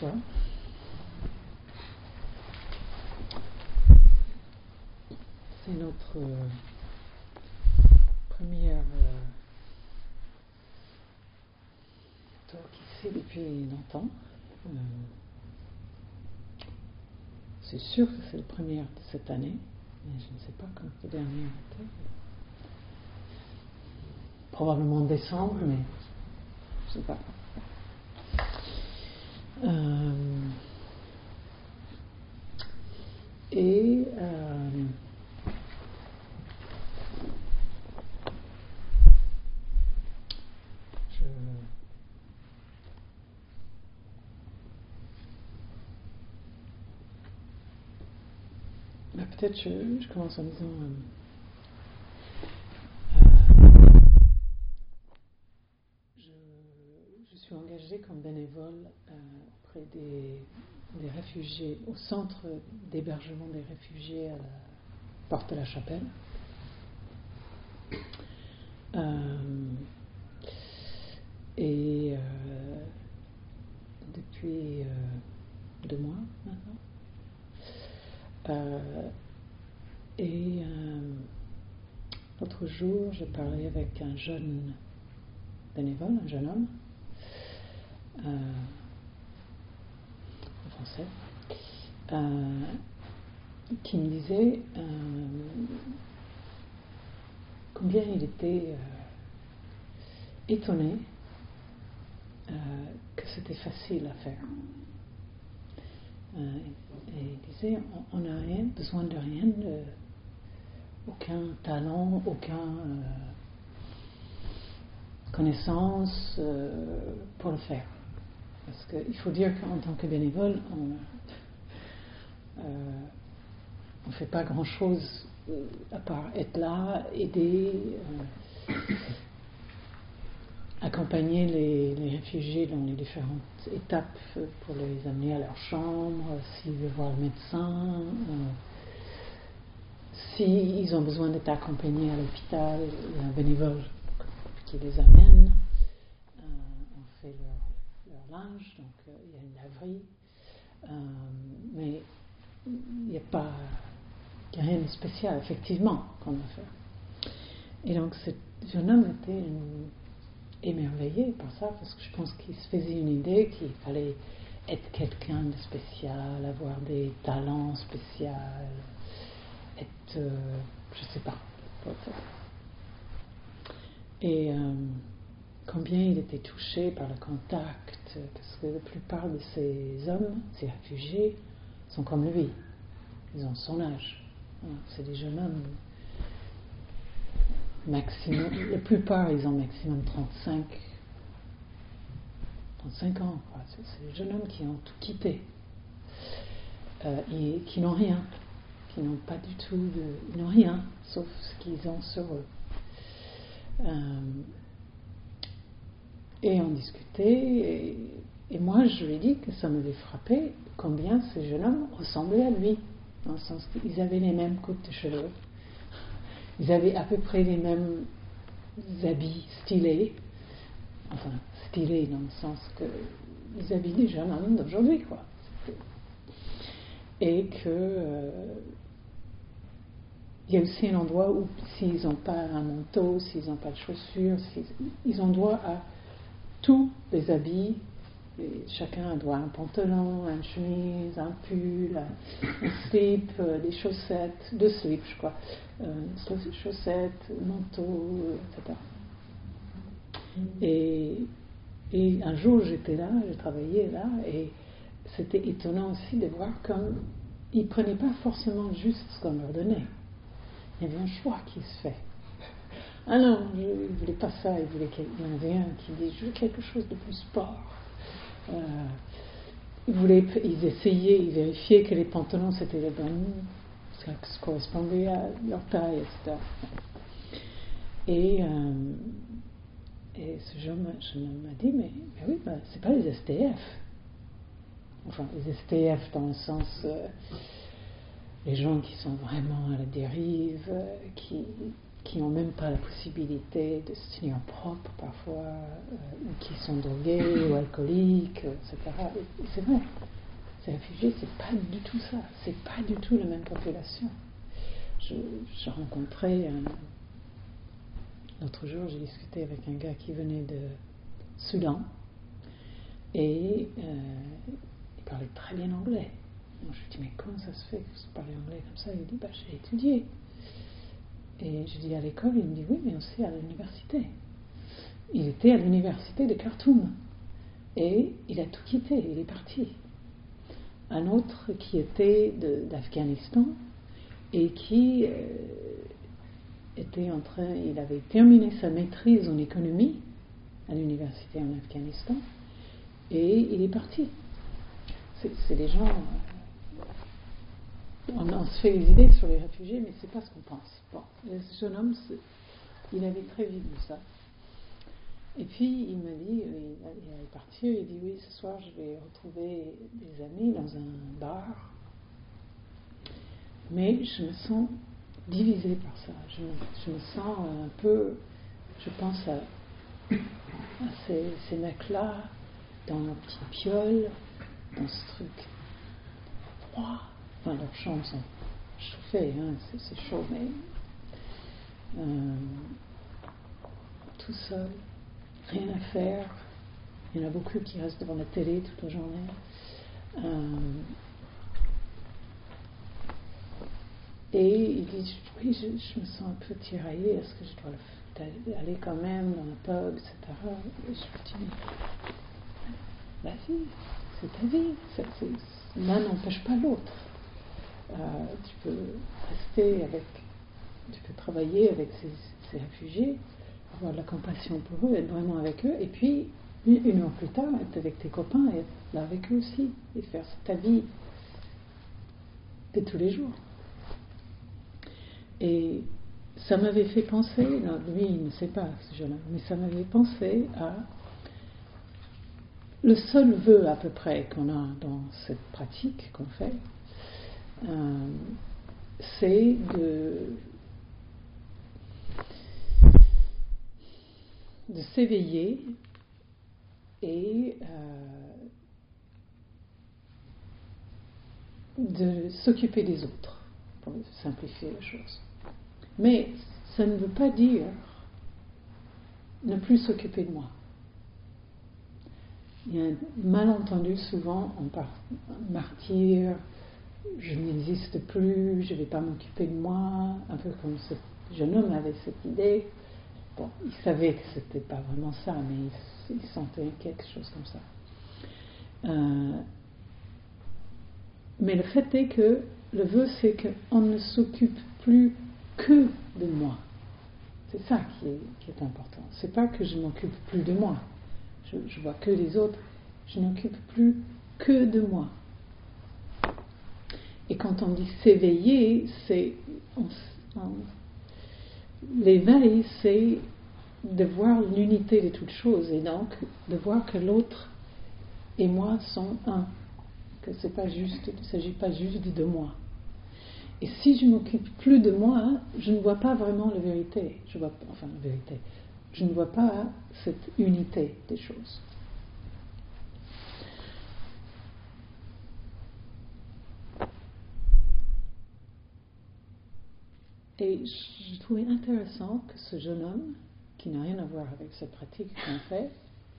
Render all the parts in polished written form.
fois. C'est notre première talk ici depuis longtemps. C'est sûr que c'est la première de cette année, mais je ne sais pas quand la dernière était. Probablement en décembre, mais je ne sais pas. Peut-être je commence en disant je suis engagée comme bénévole auprès des réfugiés, au centre d'hébergement des réfugiés à la Porte de la Chapelle. Depuis 2 mois maintenant. L'autre jour, j'ai parlé avec un jeune bénévole, un jeune homme, français, qui me disait combien il était étonné que c'était facile à faire. Et il disait, on n'a besoin de rien, aucun talent, aucune connaissance pour le faire. Parce qu'il faut dire qu'en tant que bénévole, on ne fait pas grand-chose à part être là, aider, accompagner les réfugiés dans les différentes étapes pour les amener à leur chambre, s'ils veulent voir le médecin, s'ils ont besoin d'être accompagnés à l'hôpital, il y a un bénévole qui les amène, on fait leur linge, donc il y a une laverie, mais il n'y a rien de spécial, effectivement, qu'on doit faire. Et donc ce jeune homme était émerveillé par ça, parce que je pense qu'il se faisait une idée qu'il fallait être quelqu'un de spécial, avoir des talents spéciaux, être, je sais pas. Et combien il était touché par le contact, parce que la plupart de ces hommes, ces réfugiés, sont comme lui. Ils ont son âge. C'est des jeunes hommes. Maximum, la plupart, ils ont maximum 35 ans. Quoi. C'est des jeunes hommes qui ont tout quitté. Et qui n'ont rien. Qui n'ont pas du tout ils n'ont rien, sauf ce qu'ils ont sur eux. Et on discutait, et moi je lui ai dit que ça m'avait frappé combien ces jeunes hommes ressemblaient à lui, dans le sens qu'ils avaient les mêmes coupes de cheveux, ils avaient à peu près les mêmes habits stylés, enfin stylés dans le sens qu'ils habillent des jeunes hommes d'aujourd'hui, quoi. Et que il y a aussi un endroit où s'ils n'ont pas un manteau, s'ils n'ont pas de chaussures, ils ont droit à tous les habits. Et chacun a droit à un pantalon, une chemise, un pull, un slip, des chaussettes, 2 slips je crois, chaussettes, manteau, etc. Et un jour j'étais là, j'ai travaillé là, et c'était étonnant aussi de voir comme ils ne prenaient pas forcément juste ce qu'on leur donnait. Il y avait un choix qui se fait. Ah non, il ne voulait pas ça, il y en avait un qui disait je veux quelque chose de plus sport. Ils essayaient, ils vérifiaient que les pantalons c'était les bonnes, ça correspondait à leur taille, etc. Et ce jeune homme m'a dit mais oui, c'est pas les STF. Enfin, les STF dans le sens les gens qui sont vraiment à la dérive, qui qui n'ont même pas la possibilité de se tenir propre parfois, ou qui sont drogués ou alcooliques, etc. Et c'est vrai, ces réfugiés, c'est pas du tout ça, c'est pas du tout la même population. J'ai rencontré l'autre jour, j'ai discuté avec un gars qui venait de Soudan et il parlait très bien anglais. Moi, je lui ai dit, mais comment ça se fait que vous parlez anglais comme ça? Il dit, j'ai étudié. Et je dis, à l'école? Il me dit, oui, mais aussi à l'université. Il était à l'université de Khartoum et il a tout quitté, il est parti. Un autre qui était d'Afghanistan et qui il avait terminé sa maîtrise en économie à l'université en Afghanistan et il est parti. C'est des gens, on se fait des idées sur les réfugiés, mais c'est pas ce qu'on pense. Bon, ce jeune homme, il avait très vite vu ça. Et puis il m'a dit, il est parti, il dit, oui, ce soir je vais retrouver des amis dans un bar, mais je me sens divisée par ça. Je me sens un peu, je pense à ces mecs-là dans leur petite piole, dans ce truc froid. Enfin, leurs chambres sont chauffées, hein, c'est chaud, mais tout seul, rien à faire. Il y en a beaucoup qui restent devant la télé toute la journée. Et il dit, oui, je me sens un peu tiraillée, est-ce que je dois aller quand même dans le pub, etc. Et je me dis, vas-y, c'est ta vie, l'un n'empêche pas l'autre. Tu peux tu peux travailler avec ces réfugiés, avoir de la compassion pour eux, être vraiment avec eux, et puis une heure plus tard, être avec tes copains et être là avec eux aussi, et faire ta vie de tous les jours. Et ça m'avait fait penser, non, lui il ne sait pas ce jeune homme, mais ça m'avait pensé à le seul vœu à peu près qu'on a dans cette pratique qu'on fait, c'est de s'éveiller et de s'occuper des autres, pour simplifier les choses. Mais ça ne veut pas dire ne plus s'occuper de moi. Il y a un malentendu souvent, on parle martyr, je n'existe plus, je ne vais pas m'occuper de moi, un peu comme ce jeune homme avait cette idée. Bon, il savait que ce n'était pas vraiment ça, mais il sentait quelque chose comme ça. Mais le fait est que le vœu, c'est qu'on ne s'occupe plus que de moi. C'est ça qui est important. C'est pas que je m'occupe plus de moi. Je vois que les autres. Je n'occupe plus que de moi. Et quand on dit s'éveiller, l'éveil, c'est de voir l'unité de toutes choses et donc de voir que l'autre et moi sont un. Que il ne s'agit pas juste de moi. Et si je ne m'occupe plus de moi, je ne vois pas vraiment la vérité. Je ne vois pas cette unité des choses. Et je trouvais intéressant que ce jeune homme, qui n'a rien à voir avec cette pratique qu'on fait,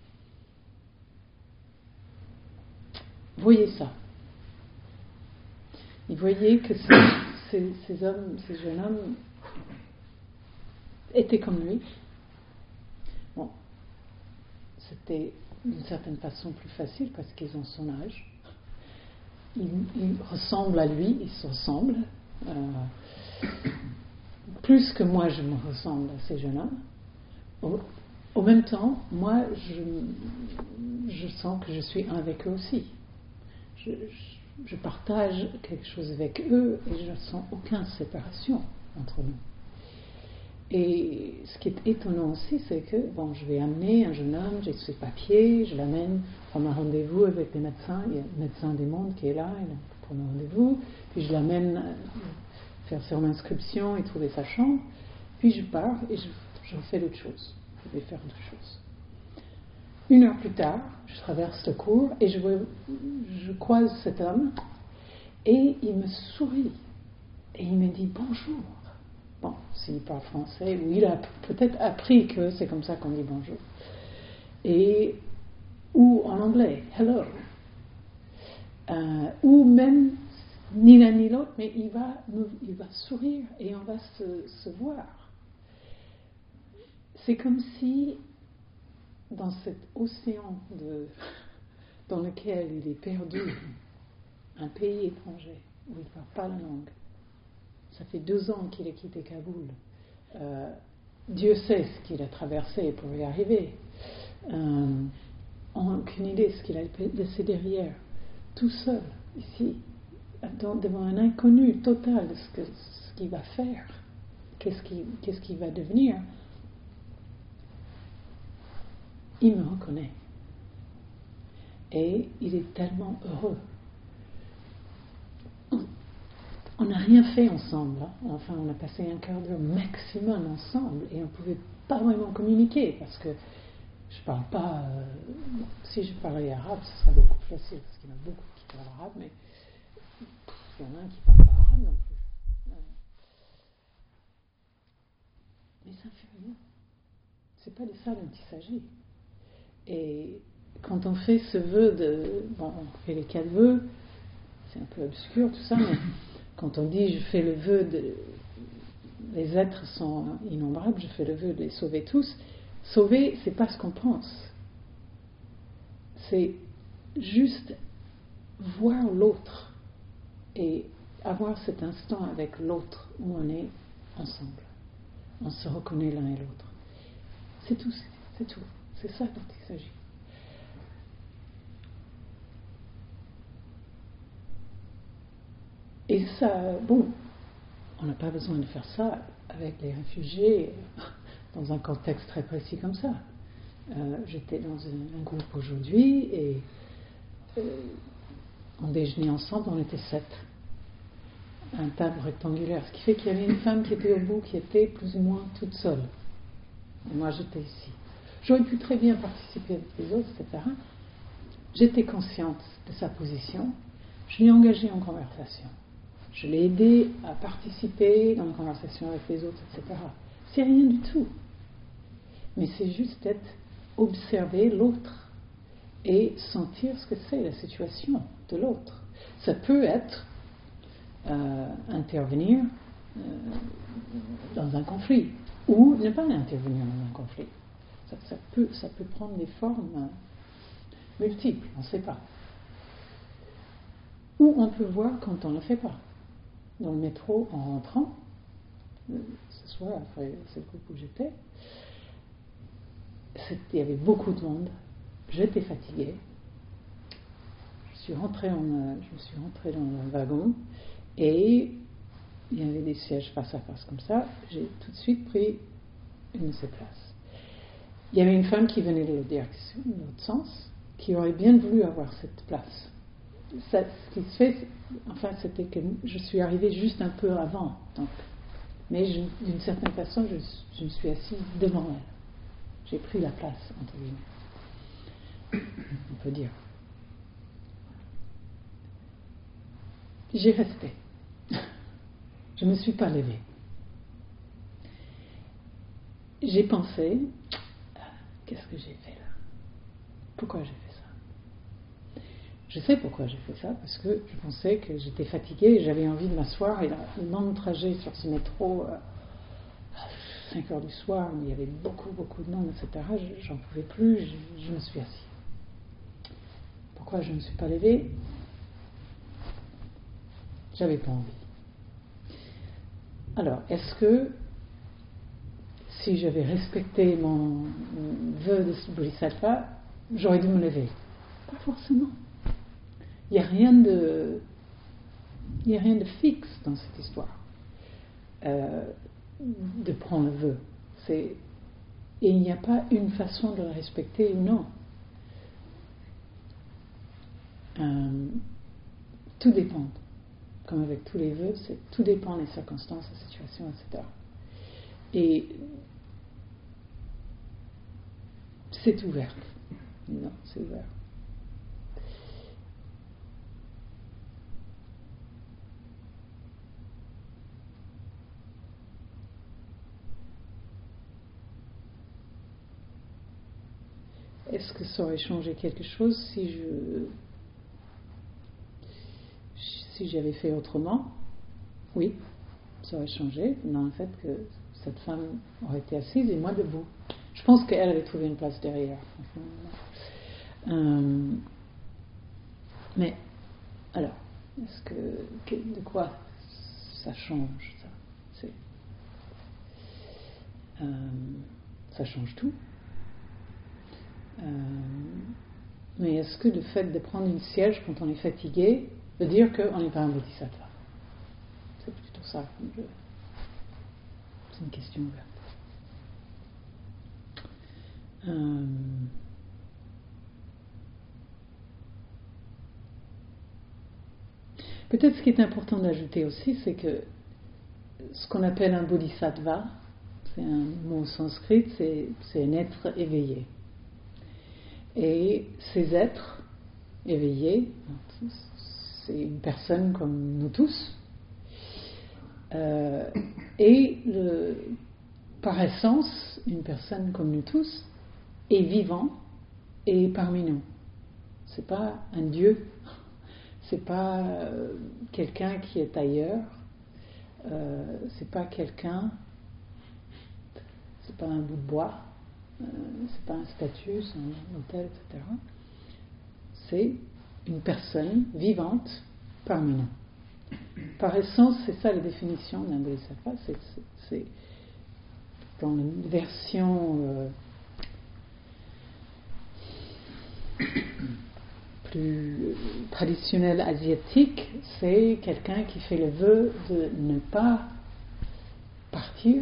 voyait ça. Il voyait que ces jeunes hommes étaient comme lui. Bon, c'était d'une certaine façon plus facile parce qu'ils ont son âge. Ils ressemblent à lui, ils se ressemblent. Plus que moi je me ressemble à ces jeunes hommes. Au même temps, moi je sens que je suis un avec eux aussi. Je partage quelque chose avec eux et je ne sens aucune séparation entre nous. Et ce qui est étonnant aussi, c'est que je vais amener un jeune homme, j'ai ses papiers, je l'amène prendre un rendez-vous avec les médecins, il y a le médecin du monde qui est là, il prend un rendez-vous, puis je l'amène faire son inscription et trouver sa chambre, Puis je pars et je fais d'autres choses. Je vais faire d'autres choses. 1 heure plus tard, je traverse le cours et je croise cet homme et il me sourit et il me dit bonjour. Bon, s'il parle français, ou il a peut-être appris que c'est comme ça qu'on dit bonjour. Ou en anglais, hello. Ou même ni l'un ni l'autre, mais il va sourire et on va se voir. C'est comme si dans cet océan dans lequel il est perdu, un pays étranger où il ne parle pas la langue. Ça fait 2 ans qu'il a quitté Kaboul. Dieu sait ce qu'il a traversé pour y arriver. On n'a aucune idée de ce qu'il a laissé derrière. Tout seul, ici, devant un inconnu total de ce qu'il va faire, qu'est-ce qu'il va devenir. Il me reconnaît. Et il est tellement heureux. On n'a rien fait ensemble. Hein. Enfin, on a passé 1 quart d'heure maximum ensemble et on ne pouvait pas vraiment communiquer parce que je ne parle pas. Si je parlais arabe, ce serait beaucoup plus facile parce qu'il y en a beaucoup qui parlent arabe, mais il y en a un qui ne parle pas arabe non plus. Mais ça ne fait rien. Ce n'est pas de ça dont il s'agit. Et quand on fait ce vœu on fait les 4 vœux, c'est un peu obscur tout ça, mais quand on dit je fais le vœu les êtres sont innombrables, je fais le vœu de les sauver tous. Sauver, c'est pas ce qu'on pense. C'est juste voir l'autre et avoir cet instant avec l'autre où on est ensemble. On se reconnaît l'un et l'autre. C'est tout, c'est tout. C'est ça dont il s'agit. Et ça, on n'a pas besoin de faire ça avec les réfugiés dans un contexte très précis comme ça. J'étais dans un groupe aujourd'hui et on déjeunait ensemble, on était 7. Un table rectangulaire, ce qui fait qu'il y avait une femme qui était au bout, qui était plus ou moins toute seule. Et moi j'étais ici. J'aurais pu très bien participer avec les autres, etc. J'étais consciente de sa position, je l'ai engagée en conversation. Je l'ai aidé à participer dans la conversation avec les autres, etc. C'est rien du tout. Mais c'est juste observer l'autre et sentir ce que c'est la situation de l'autre. Ça peut être intervenir dans un conflit ou ne pas intervenir dans un conflit. Ça peut prendre des formes multiples, on ne sait pas. Ou on peut voir quand on ne le fait pas. Dans le métro, en rentrant, ce soir, après c'est le groupe où j'étais, il y avait beaucoup de monde, j'étais fatiguée, je me suis rentrée dans le wagon et il y avait des sièges face à face comme ça, j'ai tout de suite pris une de ces places. Il y avait une femme qui venait de l'autre direction, de l'autre sens, qui aurait bien voulu avoir cette place. Ça, ce qui se fait, c'était que je suis arrivée juste un peu avant, donc, mais d'une certaine façon, je me suis assise devant elle. J'ai pris la place, entre guillemets, on peut dire. J'ai resté. Je ne me suis pas levée. J'ai pensé, qu'est-ce que j'ai fait là ? Pourquoi j'ai fait ça ? Je sais pourquoi j'ai fait ça, parce que je pensais que j'étais fatiguée et j'avais envie de m'asseoir, et un long trajet sur ce métro, à 5 heures du soir, où il y avait beaucoup de monde, etc., j'en pouvais plus, je me suis assise. Pourquoi je ne me suis pas levée ? J'avais pas envie. Alors, est-ce que si j'avais respecté mon vœu de Bodhisattva, j'aurais dû me lever ? Pas forcément. Il n'y a rien de fixe dans cette histoire de prendre le vœu. Et il n'y a pas une façon de le respecter ou non. Tout dépend. Comme avec tous les vœux, tout dépend des circonstances, des situations, etc. Et c'est ouvert. Non, c'est ouvert. Est-ce que ça aurait changé quelque chose si j'avais fait autrement? Oui, ça aurait changé dans le fait que cette femme aurait été assise et moi debout. Je pense qu'elle avait trouvé une place derrière. Mais alors, de quoi ça change ça? Ça change tout. Mais est-ce que le fait de prendre une siège quand on est fatigué veut dire qu'on n'est pas un bodhisattva? C'est plutôt ça. C'est une question ouverte. Peut-être ce qui est important d'ajouter aussi, c'est que ce qu'on appelle un bodhisattva, c'est un mot sanskrit, c'est un être éveillé. Et ces êtres éveillés, c'est une personne comme nous tous, et par essence, une personne comme nous tous est vivant et parmi nous. C'est pas un dieu, c'est pas quelqu'un qui est ailleurs, c'est pas quelqu'un, c'est pas un bout de bois, c'est pas un statut, c'est un hôtel, etc. C'est une personne vivante parmi nous. Par essence, c'est ça la définition d'un bodhisattva, c'est dans une version plus traditionnelle asiatique, c'est quelqu'un qui fait le vœu de ne pas partir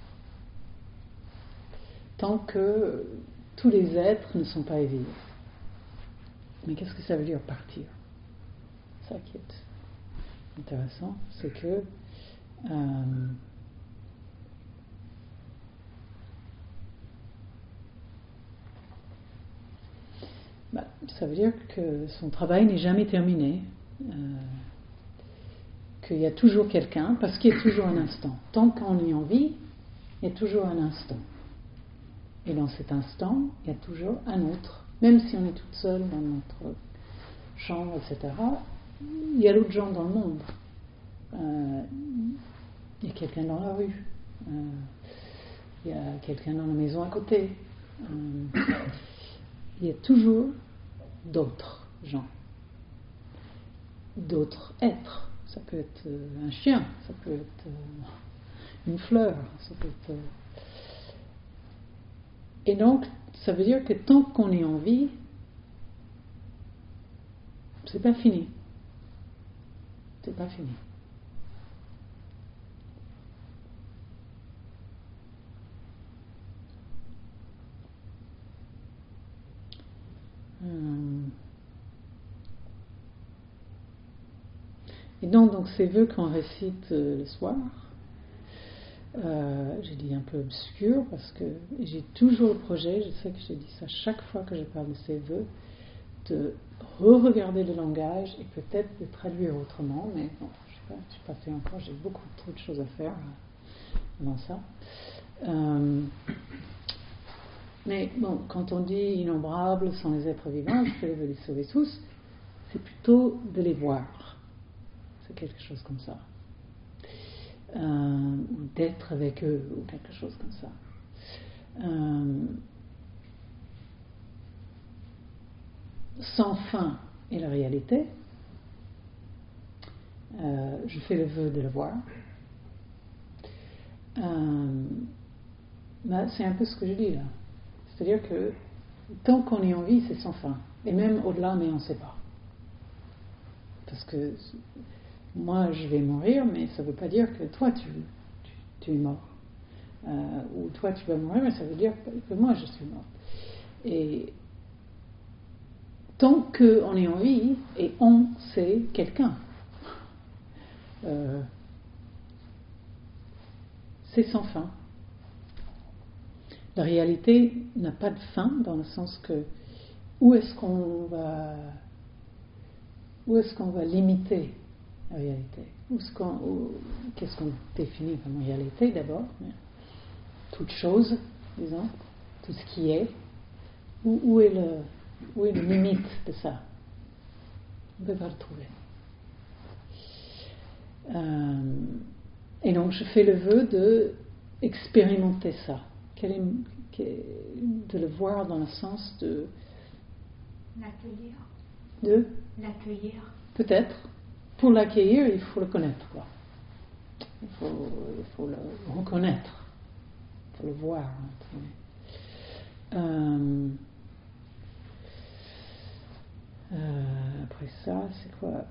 tant que tous les êtres ne sont pas éveillés. Mais qu'est-ce que ça veut dire partir? Ça qui est intéressant, c'est que ça veut dire que son travail n'est jamais terminé, qu'il y a toujours quelqu'un, parce qu'il y a toujours un instant. Tant qu'on est en vie, il y a toujours un instant. Et dans cet instant, il y a toujours un autre. Même si on est toute seule dans notre chambre, etc., il y a d'autres gens dans le monde. Il y a quelqu'un dans la rue. Il y a quelqu'un dans la maison à côté. Il y a toujours d'autres gens. D'autres êtres. Ça peut être un chien, ça peut être une fleur, ça peut être... Et donc, ça veut dire que tant qu'on est en vie, c'est pas fini. C'est pas fini. Et donc ces vœux qu'on récite le soir, j'ai dit un peu obscur parce que j'ai toujours le projet, je sais que j'ai dit ça chaque fois que je parle de ces vœux, de re-regarder le langage et peut-être de traduire autrement, mais bon, je n'ai pas fait encore, j'ai beaucoup trop de choses à faire avant ça. Mais bon, quand on dit innombrables sont les êtres vivants, je peux les sauver tous, c'est plutôt de les voir. C'est quelque chose comme ça. Ou d'être avec eux, ou quelque chose comme ça. Sans fin est la réalité. Je fais le vœu de le voir. C'est un peu ce que je dis là. C'est-à-dire que tant qu'on est en vie, c'est sans fin. Et même au-delà, mais on ne sait pas. Parce que moi, je vais mourir, mais ça ne veut pas dire que toi, tu es mort. Ou toi, tu vas mourir, mais ça veut dire que moi, je suis mort. Et tant qu'on est en vie, et on, c'est quelqu'un. C'est sans fin. la réalité n'a pas de fin, dans le sens que où est-ce qu'on va limiter la réalité? Qu'est-ce qu'on définit comme réalité d'abord? Toute chose, disons, tout ce qui est. Où est le limite de ça? On ne peut pas le trouver. Et donc je fais le vœu de expérimenter ça, de le voir dans le sens de l'accueillir. De l'accueillir. Peut-être. Pour l'accueillir, il faut le connaître, quoi. Il faut le reconnaître, il faut le voir. Après ça, c'est quoi?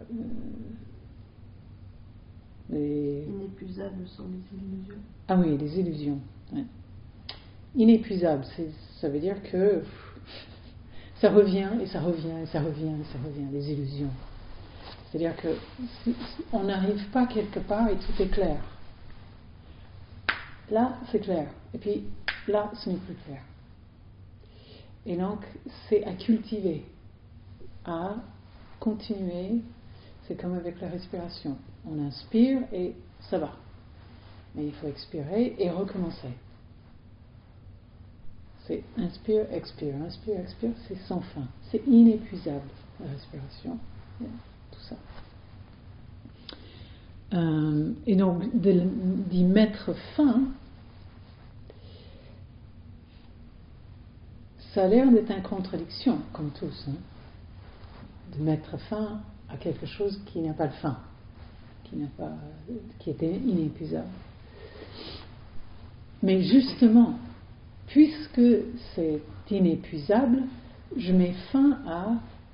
Inépuisables sont les illusions. Ah oui, les illusions. Ouais. Inépuisable, ça veut dire que ça revient et ça revient et ça revient et ça revient, les illusions. C'est-à-dire que on n'arrive pas quelque part et tout est clair. Là, c'est clair. Et puis là, ce n'est plus clair. Et donc, c'est à cultiver, à continuer. C'est comme avec la respiration. On inspire et ça va. Mais il faut expirer et recommencer. C'est inspire, expire, c'est sans fin. C'est inépuisable, la respiration. Tout ça. Et donc, d'y mettre fin, ça a l'air d'être une contradiction, comme tous. Hein, de mettre fin à quelque chose qui n'a pas de fin, qui était inépuisable. Mais justement, puisque c'est inépuisable, je mets fin à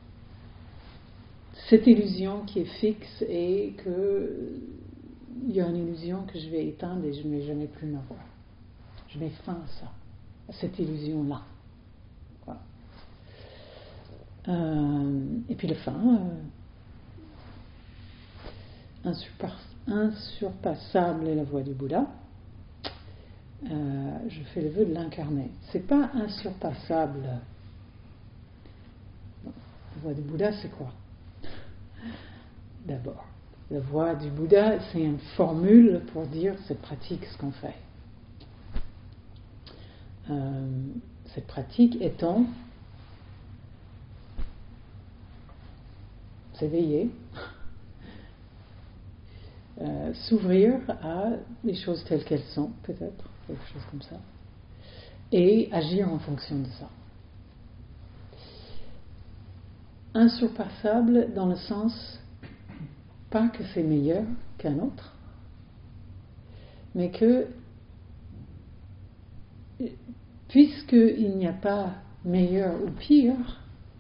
cette illusion qui est fixe et qu'il y a une illusion que je vais éteindre et je ne vais jamais plus m'avoir. Je mets fin à ça, à cette illusion-là. Voilà. Et puis le fin, insurpassable est la voie du Bouddha. Je fais le vœu de l'incarner. C'est pas insurpassable. Bon, la voie du Bouddha, c'est quoi? D'abord, la voie du Bouddha, c'est une formule pour dire cette pratique, ce qu'on fait. Cette pratique étant s'éveiller, s'ouvrir à les choses telles qu'elles sont, peut-être, quelque chose comme ça, et agir en fonction de ça. Insurpassable dans le sens, pas que c'est meilleur qu'un autre, mais que, puisqu'il n'y a pas meilleur ou pire,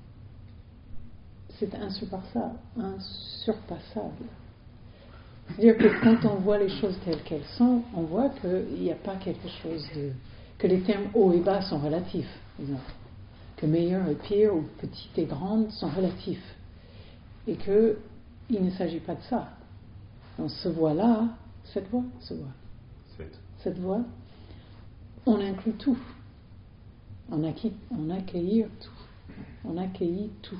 c'est insurpassable. C'est-à-dire que quand on voit les choses telles qu'elles sont, on voit qu'il n'y a pas quelque chose de... que les termes haut et bas sont relatifs, disons. Que meilleur et pire, ou petite et grande, sont relatifs. Et qu'il ne s'agit pas de ça. Dans ce voie-là, cette voie, on inclut tout. On accueillit tout. On accueillit tout.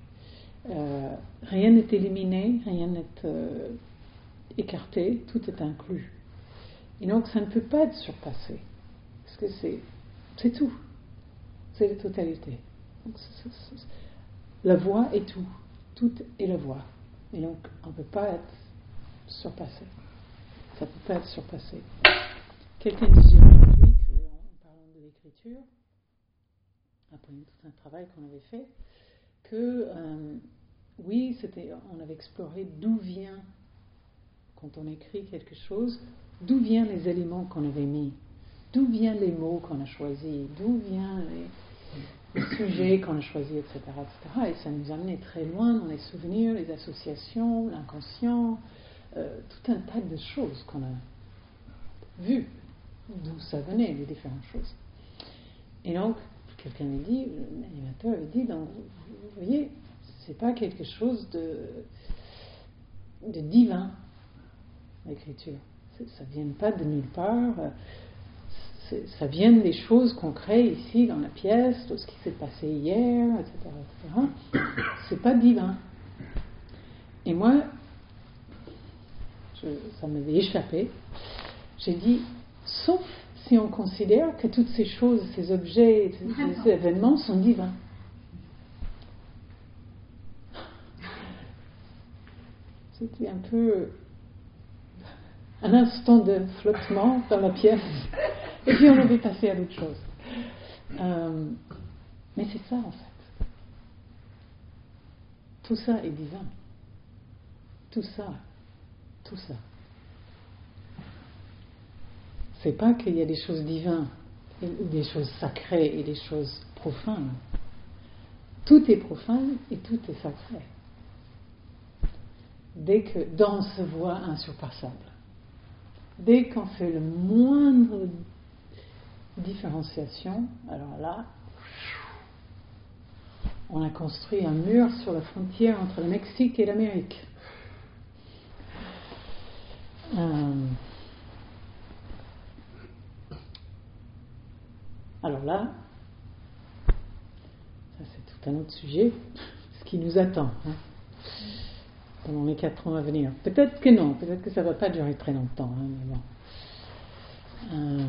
Rien n'est éliminé, rien n'est écarté, tout est inclus. Et donc ça ne peut pas être surpassé, parce que c'est tout, c'est la totalité. Donc, la voie est tout est la voie. Et donc on ne peut pas être surpassé. Ça ne peut pas être surpassé. Quelqu'un disait aujourd'hui qu'en parlant de l'écriture, après tout un travail qu'on avait fait, que oui, on avait exploré d'où vient, quand on écrit quelque chose, d'où viennent les éléments qu'on avait mis, d'où viennent les mots qu'on a choisis, d'où viennent les sujets qu'on a choisis, etc., etc. Et ça nous a amené très loin dans les souvenirs, les associations, l'inconscient, tout un tas de choses qu'on a vues, d'où ça venait, les différentes choses. Et donc, quelqu'un m'a dit, l'animateur avait dit, donc, vous voyez, c'est pas quelque chose de divin, l'écriture. Ça ne vient pas de nulle part. ça vient des choses qu'on crée ici dans la pièce, tout ce qui s'est passé hier, etc., etc. C'est pas divin. Et moi, ça m'avait échappé. J'ai dit, sauf si on considère que toutes ces choses, ces objets, ces événements sont divins. C'était un peu un instant de flottement dans la pièce, et puis on avait passé à d'autres choses. Mais c'est ça en fait. Tout ça est divin. Tout ça. C'est pas qu'il y a des choses divines, des choses sacrées et des choses profanes. Tout est profane et tout est sacré. Dès que dans se voit insurpassable. Dès qu'on fait le moindre différenciation, alors là, on a construit un mur sur la frontière entre le Mexique et l'Amérique. Alors là, ça c'est tout un autre sujet, ce qui nous attend pendant les 4 ans à venir. Peut-être que non, peut-être que ça ne va pas durer très longtemps, mais bon.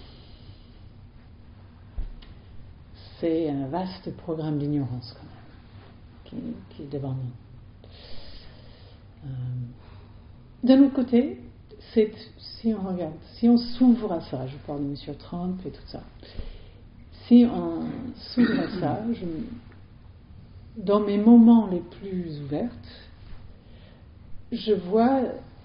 C'est un vaste programme d'ignorance quand même, qui est devant nous. D'un autre côté, si on regarde, si on s'ouvre à ça, je parle de M. Trump et tout ça, si on s'ouvre à ça, dans mes moments les plus ouverts, je vois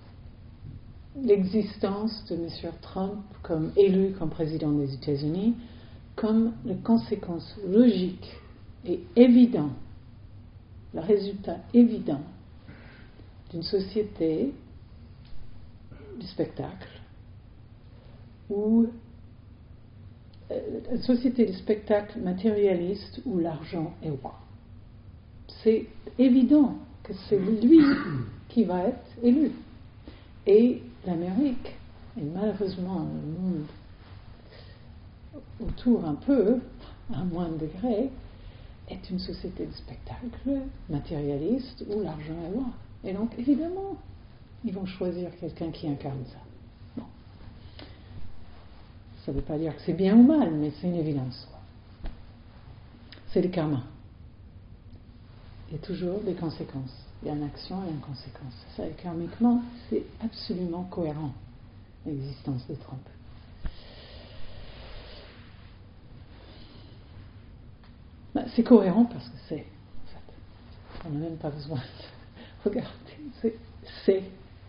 l'existence de M. Trump comme élu comme président des États-Unis comme la conséquence logique et évidente, le résultat évident d'une société du spectacle où une société de spectacle matérialiste où l'argent est roi. C'est évident que c'est lui qui va être élu. Et l'Amérique, et malheureusement le monde autour un peu, à un moindre degré, est une société de spectacle matérialiste où l'argent est roi. Et donc, évidemment, ils vont choisir quelqu'un qui incarne ça. Bon. Ça ne veut pas dire que c'est bien ou mal, mais c'est une évidence. C'est le karma. Il y a toujours des conséquences. Il y a une action et une conséquence. Ça, et karmiquement, c'est absolument cohérent, l'existence de Trump. C'est cohérent parce que c'est, en fait. On n'a même pas besoin de regarder. C'est.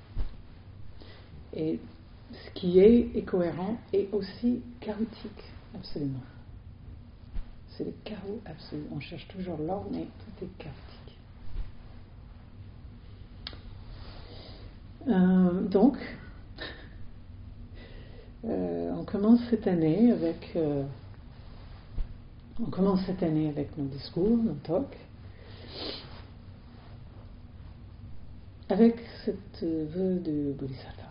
Et ce qui est cohérent est aussi chaotique, absolument. C'est le chaos absolu. On cherche toujours l'ordre, mais tout est chaotique. Donc, on commence cette année avec nos discours, nos talks, avec cette vœu de Bodhisattva.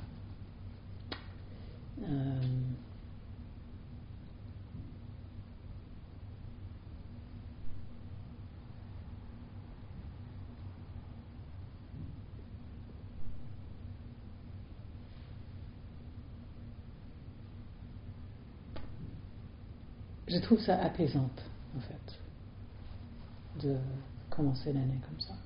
Je trouve ça apaisante, en fait, de commencer l'année comme ça.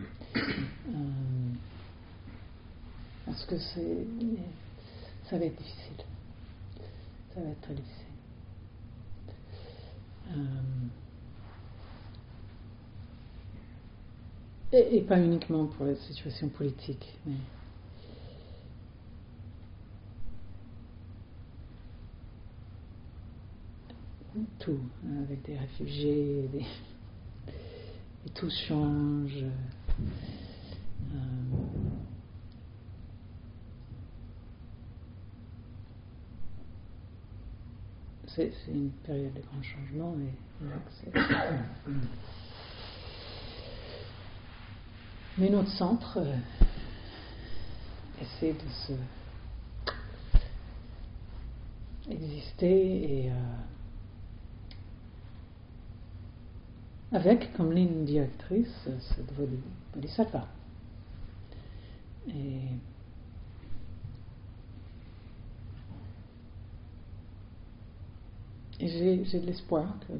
Parce que ça va être difficile. Ça va être très difficile. Et pas uniquement pour la situation politique, mais tout, avec des réfugiés, et tout change. C'est une période de grand changement mais notre centre essaie exister et avec comme ligne directrice cette voie du bodhisattva. Et j'ai de l'espoir que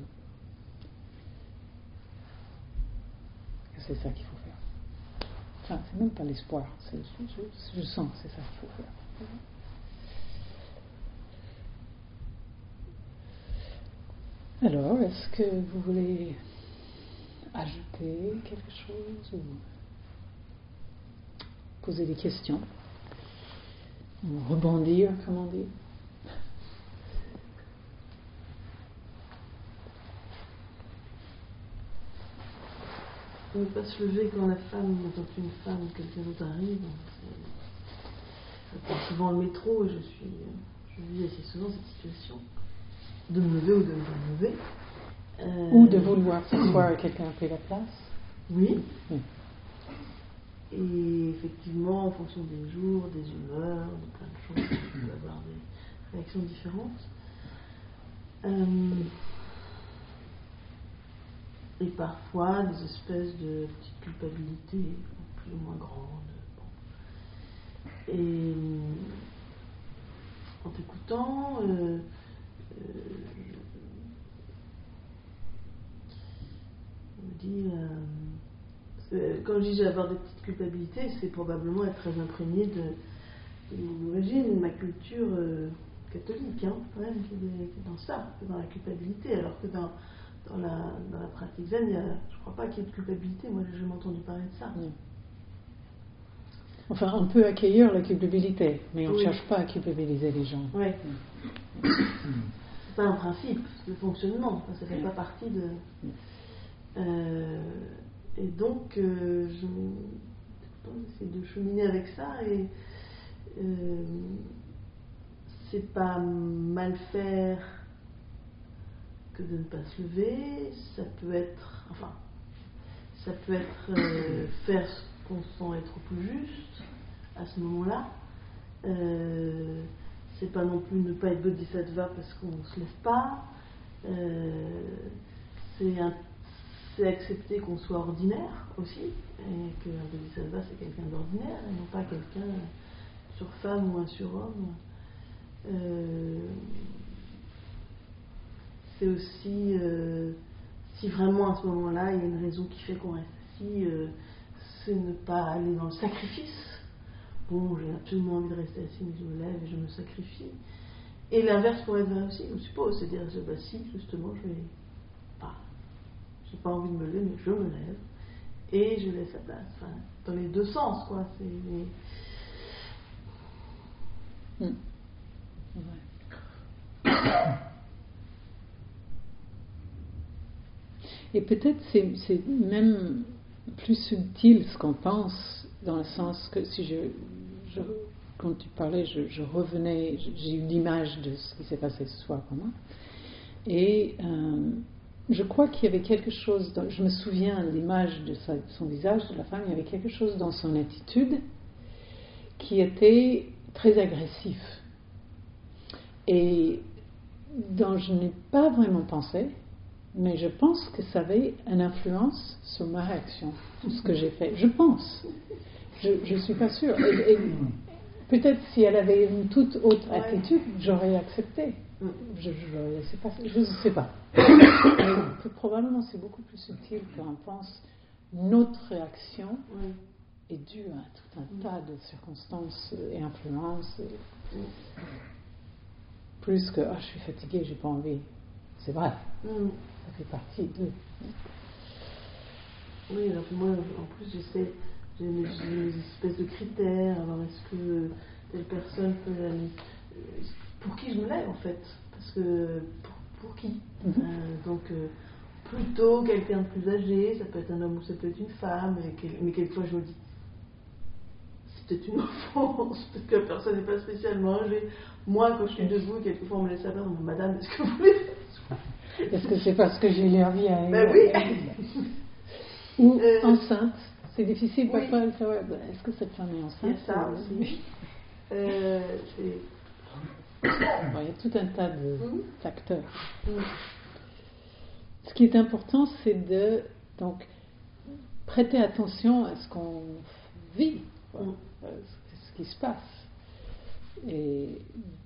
c'est ça qu'il faut faire. Enfin, c'est même pas l'espoir, je sens que c'est ça qu'il faut faire. Alors, est-ce que vous voulez ajouter quelque chose ou poser des questions ou rebondir, comme on dit? Ne pas se lever quand la femme, en tant qu'une femme, quelqu'un d'autre arrive. Je prends souvent le métro et je vis assez souvent cette situation. De me lever ou de ne pas me lever. Ou de vouloir s'asseoir et quelqu'un a pris la place. Oui. Et effectivement, en fonction des jours, des humeurs, de plein de choses, on peut avoir des réactions différentes. Et parfois des espèces de petites culpabilités, plus ou moins grandes. Bon. Et en t'écoutant, je me dis, quand je dis avoir des petites culpabilités, c'est probablement être très imprégné de mon origine, de ma culture catholique, hein, quand même, qui est dans ça, dans la culpabilité, alors que dans la pratique zen, je ne crois pas qu'il y ait de culpabilité. Moi, j'ai jamais entendu parler de ça. Enfin, on peut accueillir la culpabilité, mais on ne oui. cherche pas à culpabiliser les gens. Oui. C'est pas un principe de fonctionnement. Ça ne fait pas partie de... et donc, j'essaie de cheminer avec ça et c'est pas mal faire que de ne pas se lever, ça peut être faire ce qu'on sent être au plus juste à ce moment-là. C'est pas non plus ne pas être bodhisattva parce qu'on ne se lève pas. C'est accepter qu'on soit ordinaire aussi, et qu'un bodhisattva c'est quelqu'un d'ordinaire et non pas quelqu'un sur femme ou un surhomme. C'est aussi, si vraiment à ce moment-là il y a une raison qui fait qu'on reste assis, c'est ne pas aller dans le sacrifice. Bon, j'ai absolument envie de rester assis, mais je me lève et je me sacrifie. Et l'inverse pourrait être vrai aussi, je suppose, c'est dire, bah si, justement, j'ai pas envie de me lever, mais je me lève et je laisse la place. Enfin, dans les deux sens, quoi. Et peut-être c'est même plus subtil ce qu'on pense, dans le sens que si quand tu parlais, je revenais, j'ai eu l'image de ce qui s'est passé ce soir pour moi. Et je crois qu'il y avait quelque chose, je me souviens de l'image de son visage, de la femme, il y avait quelque chose dans son attitude qui était très agressif. Et dont je n'ai pas vraiment pensé, mais je pense que ça avait une influence sur ma réaction, sur ce que j'ai fait. Je pense. Je ne suis pas sûre. Et peut-être si elle avait une toute autre attitude, j'aurais accepté. Je ne sais pas. Mais probablement c'est beaucoup plus subtil qu'on pense. Notre réaction est due à tout un tas de circonstances et influences. Plus que je suis fatiguée, j'ai pas envie. C'est vrai. Ça fait partie de. Oui, alors que moi, en plus, j'ai une espèce de critères. Alors, est-ce que telle personne peut pour qui je me lève, en fait? Parce que pour qui? Donc, plutôt quelqu'un de plus âgé, ça peut être un homme ou ça peut être une femme, mais quelquefois je me dis, c'est peut-être une offense, peut-être que la personne n'est pas spécialement âgée. Moi, quand je suis debout, quelquefois on me laisse la place, on me dit, madame, est-ce que vous voulez? Est-ce que c'est parce que j'ai l'air vieille? Ben oui. Ou enceinte. C'est difficile parfois de savoir, est-ce que cette femme est enceinte? Il y a ça aussi. Bon, il y a tout un tas de facteurs. Mm. Ce qui est important, c'est de donc prêter attention à ce qu'on vit, quoi, ce qui se passe, et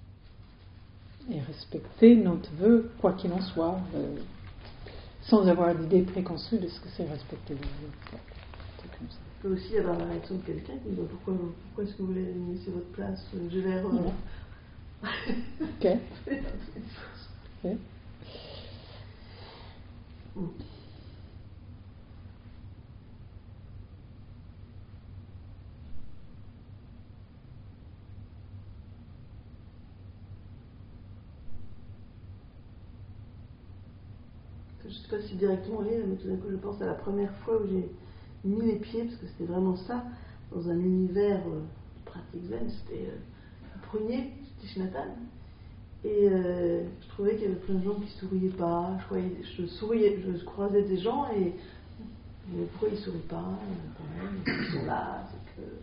respecter notre vœu, quoi qu'il en soit, sans avoir d'idée préconçue de ce que c'est respecter le vœu. C'est comme ça. Il peut aussi y avoir la réaction de quelqu'un qui dit pourquoi est-ce que vous voulez me laisser votre place? J'ai l'air. Ok. Okay. Je ne sais pas si directement lié, mais tout d'un coup je pense à la première fois où j'ai mis les pieds, parce que c'était vraiment ça, dans un univers de pratique zen. C'était le premier, c'était chez Nathan. Et je trouvais qu'il y avait plein de gens qui souriaient pas. Je croisais des gens et mais pourquoi ils sourient pas quand même, ils sont là, c'est que...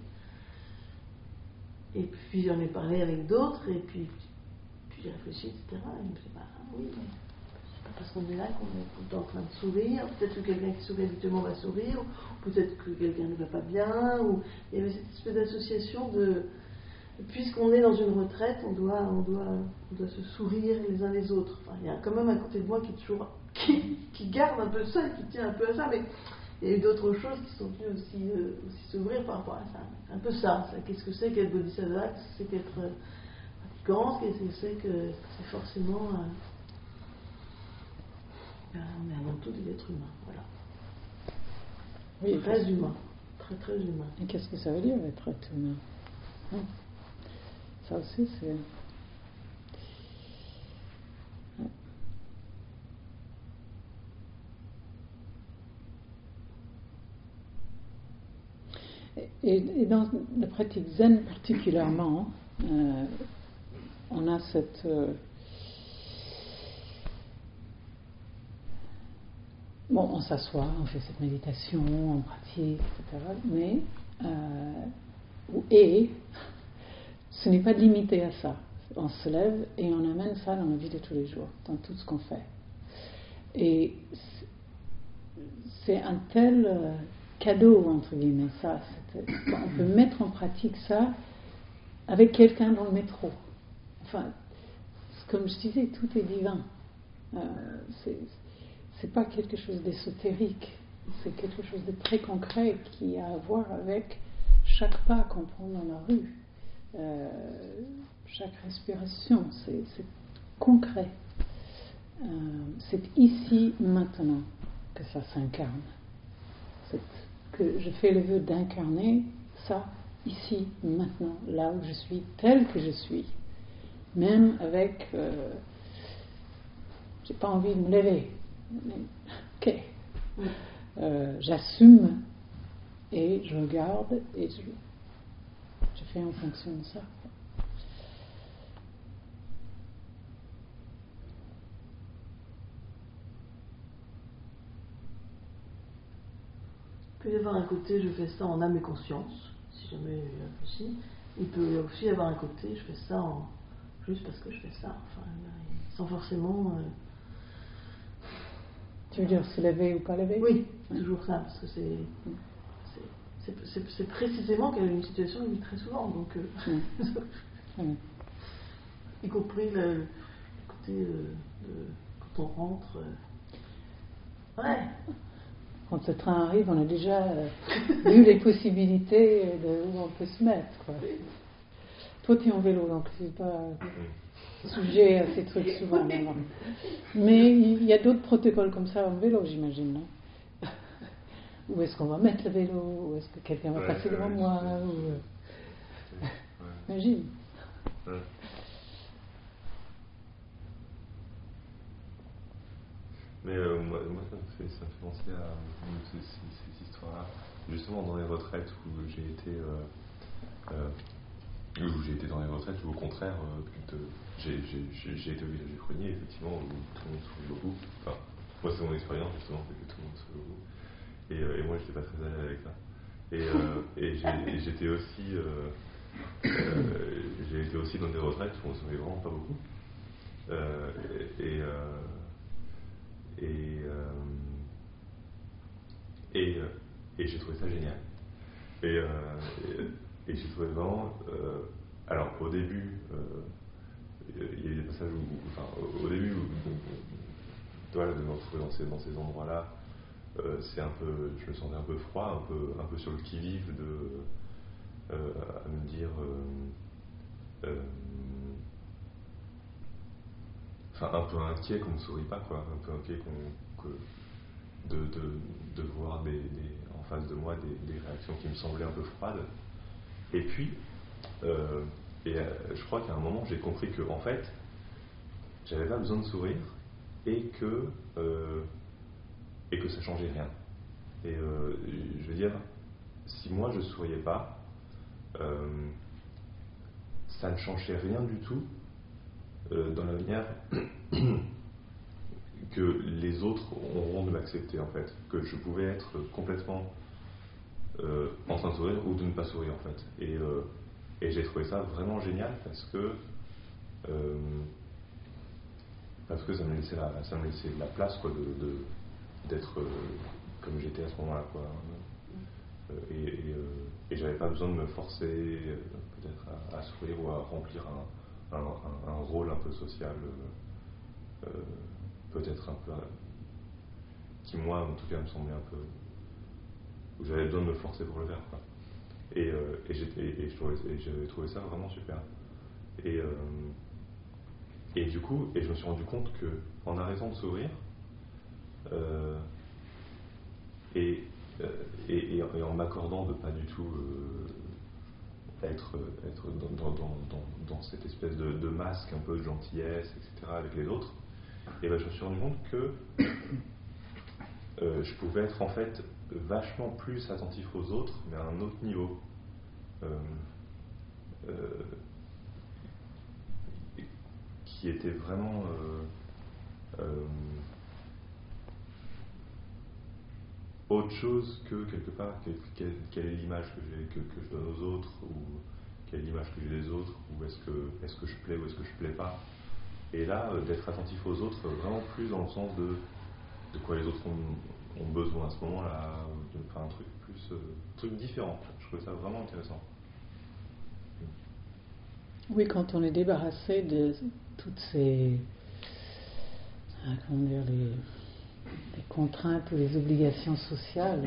Et puis j'en ai parlé avec d'autres et puis j'ai réfléchi, etc. Et je me suis dit, oui, mais c'est pas parce qu'on est là qu'on est tout le temps en train de sourire. Peut-être que quelqu'un qui sourit habituellement va sourire, ou peut-être que quelqu'un ne va pas bien. Ou... Il y avait cette espèce d'association de... Puisqu'on est dans une retraite, on doit se sourire les uns les autres. Enfin, il y a quand même un côté de moi qui est toujours qui garde un peu ça, qui tient un peu à ça, mais il y a eu d'autres choses qui sont venues aussi s'ouvrir par rapport à ça. C'est un peu ça. Qu'est-ce que c'est qu'être bodhisattva? Qu'est-ce que c'est qu'être pratiquant? Qu'est-ce que c'est que c'est forcément on est avant tout des êtres humains, voilà. Oui, très humain, très très humain. Et qu'est-ce que ça veut dire être humain? Ça aussi, c'est... Et dans la pratique zen particulièrement, on a cette... on s'assoit, on fait cette méditation, on pratique, etc. Mais... et ce n'est pas limité à ça. On se lève et on amène ça dans la vie de tous les jours, dans tout ce qu'on fait. Et c'est un tel cadeau, entre guillemets, ça. On peut mettre en pratique ça avec quelqu'un dans le métro. Enfin, comme je disais, tout est divin. C'est pas quelque chose d'ésotérique. C'est quelque chose de très concret qui a à voir avec chaque pas qu'on prend dans la rue. Chaque respiration, c'est concret. C'est ici, maintenant, que ça s'incarne. Que je fais le vœu d'incarner ça, ici, maintenant, là où je suis, tel que je suis. Même avec... j'ai pas envie de me lever. Mais, ok. J'assume et je regarde et je fais en fonction de ça. Il peut y avoir un côté, je fais ça en âme et conscience, si jamais je réfléchis. Il peut aussi y avoir un côté, je fais ça juste parce que je fais ça, enfin, sans forcément... Tu veux dire se lever ou pas lever? Oui, toujours ça, parce que c'est précisément une situation qui vit très souvent, donc y compris le côté de quand on rentre. Ouais. Quand le train arrive, on a déjà vu les possibilités de où on peut se mettre, quoi. Toi, tu es en vélo, donc c'est pas sujet à ces trucs souvent. Mais il y a d'autres protocoles comme ça en vélo, j'imagine, non? Où est-ce qu'on va mettre le vélo? Où est-ce que quelqu'un va passer devant moi? Imagine. Mais moi ça me fait penser à ces histoires-là. Justement, dans les retraites où j'ai été dans les retraites, où au contraire, j'ai été au village du Cronier, effectivement, où tout le monde sourit beaucoup. Enfin, moi c'est mon expérience justement, c'est que tout le monde sourit beaucoup. Et moi j'étais pas très à l'aise avec ça. Et j'étais aussi j'ai été aussi dans des retraites où on souriait vraiment pas beaucoup. Et j'ai trouvé ça génial. Et j'ai trouvé vraiment. Alors, au début, il y a eu des passages au début, voilà, de me retrouver dans ces endroits-là, c'est un peu, je me sentais un peu froid, un peu sur le qui-vive à me dire. Un peu inquiet qu'on ne me sourit pas, quoi. Un peu inquiet de voir en face de moi des réactions qui me semblaient un peu froides. Et puis, je crois qu'à un moment, j'ai compris que, en fait, j'avais pas besoin de sourire et que ça changeait rien. Et je veux dire, si moi je souriais pas, ça ne changeait rien du tout dans la manière que les autres auront de m'accepter, en fait. Que je pouvais être complètement en train de sourire ou de ne pas sourire, en fait. Et j'ai trouvé ça vraiment génial parce que ça me laissait la place, quoi, d'être comme j'étais à ce moment-là, quoi. Et j'avais pas besoin de me forcer peut-être à sourire ou à remplir un rôle un peu social, peut-être un peu qui, moi, en tout cas, me semblait un peu où j'avais besoin de me forcer pour le faire, quoi. Et j'avais trouvé ça vraiment super. Et du coup, je me suis rendu compte que en arrêtant de sourire et en m'accordant de pas du tout être dans cette espèce de masque un peu de gentillesse, etc. avec les autres, et ben je me suis rendu compte que je pouvais être en fait vachement plus attentif aux autres, mais à un autre niveau. Qui était vraiment autre chose que quelque part quelle est l'image que je donne aux autres, ou quelle est l'image que j'ai des autres, ou est-ce que je plais ou est-ce que je plais pas. Et là, d'être attentif aux autres, vraiment plus dans le sens de quoi les autres ont besoin à ce moment-là, un truc plus truc différent. Je trouvais ça vraiment intéressant. Oui, quand on est débarrassé de toutes ces comment dire, les contraintes ou les obligations sociales,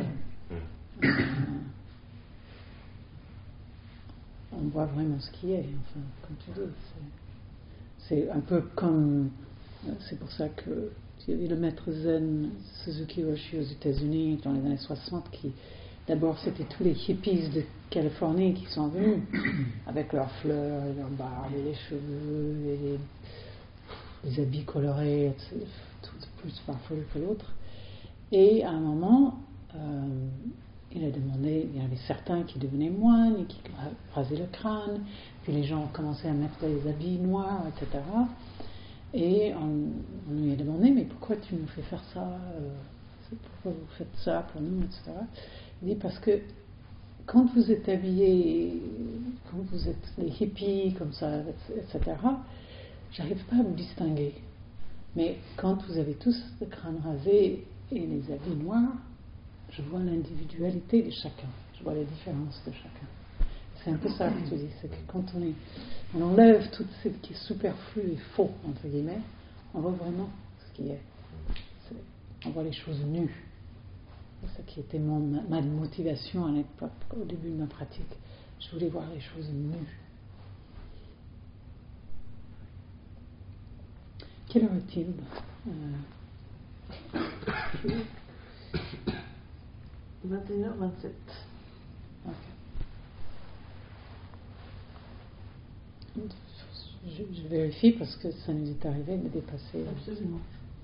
on voit vraiment ce qui est, enfin, comme tu dis. C'est un peu comme, c'est pour ça que il y avait le maître zen Suzuki Roshi aux États-Unis dans les années 60 qui, d'abord, c'était tous les hippies de Californie qui sont venus avec leurs fleurs, et leurs barbes, et les cheveux, et les habits colorés, tout plus farfelu que l'autre. Et à un moment, il a demandé, il y avait certains qui devenaient moines et qui rasaient le crâne, puis les gens ont commencé à mettre des habits noirs, etc. Et on lui a demandé, mais pourquoi tu nous fais faire ça, pourquoi vous faites ça pour nous, etc. Il dit, parce que quand vous êtes habillés, quand vous êtes des hippies comme ça, etc., j'arrive pas à vous distinguer. Mais quand vous avez tous le crâne rasé et les habits noirs, je vois l'individualité de chacun, je vois les différences de chacun. C'est un peu ça que tu dis, c'est que quand on enlève tout ce qui est superflu et faux, entre guillemets, on voit vraiment ce qui est. On voit les choses nues. C'est ça qui était ma motivation à l'époque, au début de ma pratique. Je voulais voir les choses nues. Quelle heure est-il 21h27. Okay. Je vérifie parce que ça nous est arrivé de dépasser. Absolument.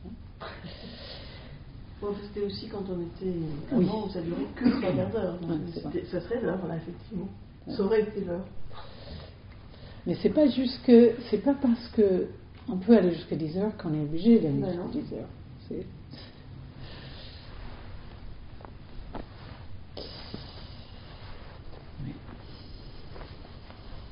Bon, c'était aussi quand on était avant, ça durait que 3 quarts d'heure. Ça serait l'heure, là, effectivement. Ouais. Ça aurait été l'heure. Mais c'est pas juste que, c'est pas parce que on peut aller jusqu'à 10 heures qu'on est obligé d'aller jusqu'à 10 heures. C'est... Oui.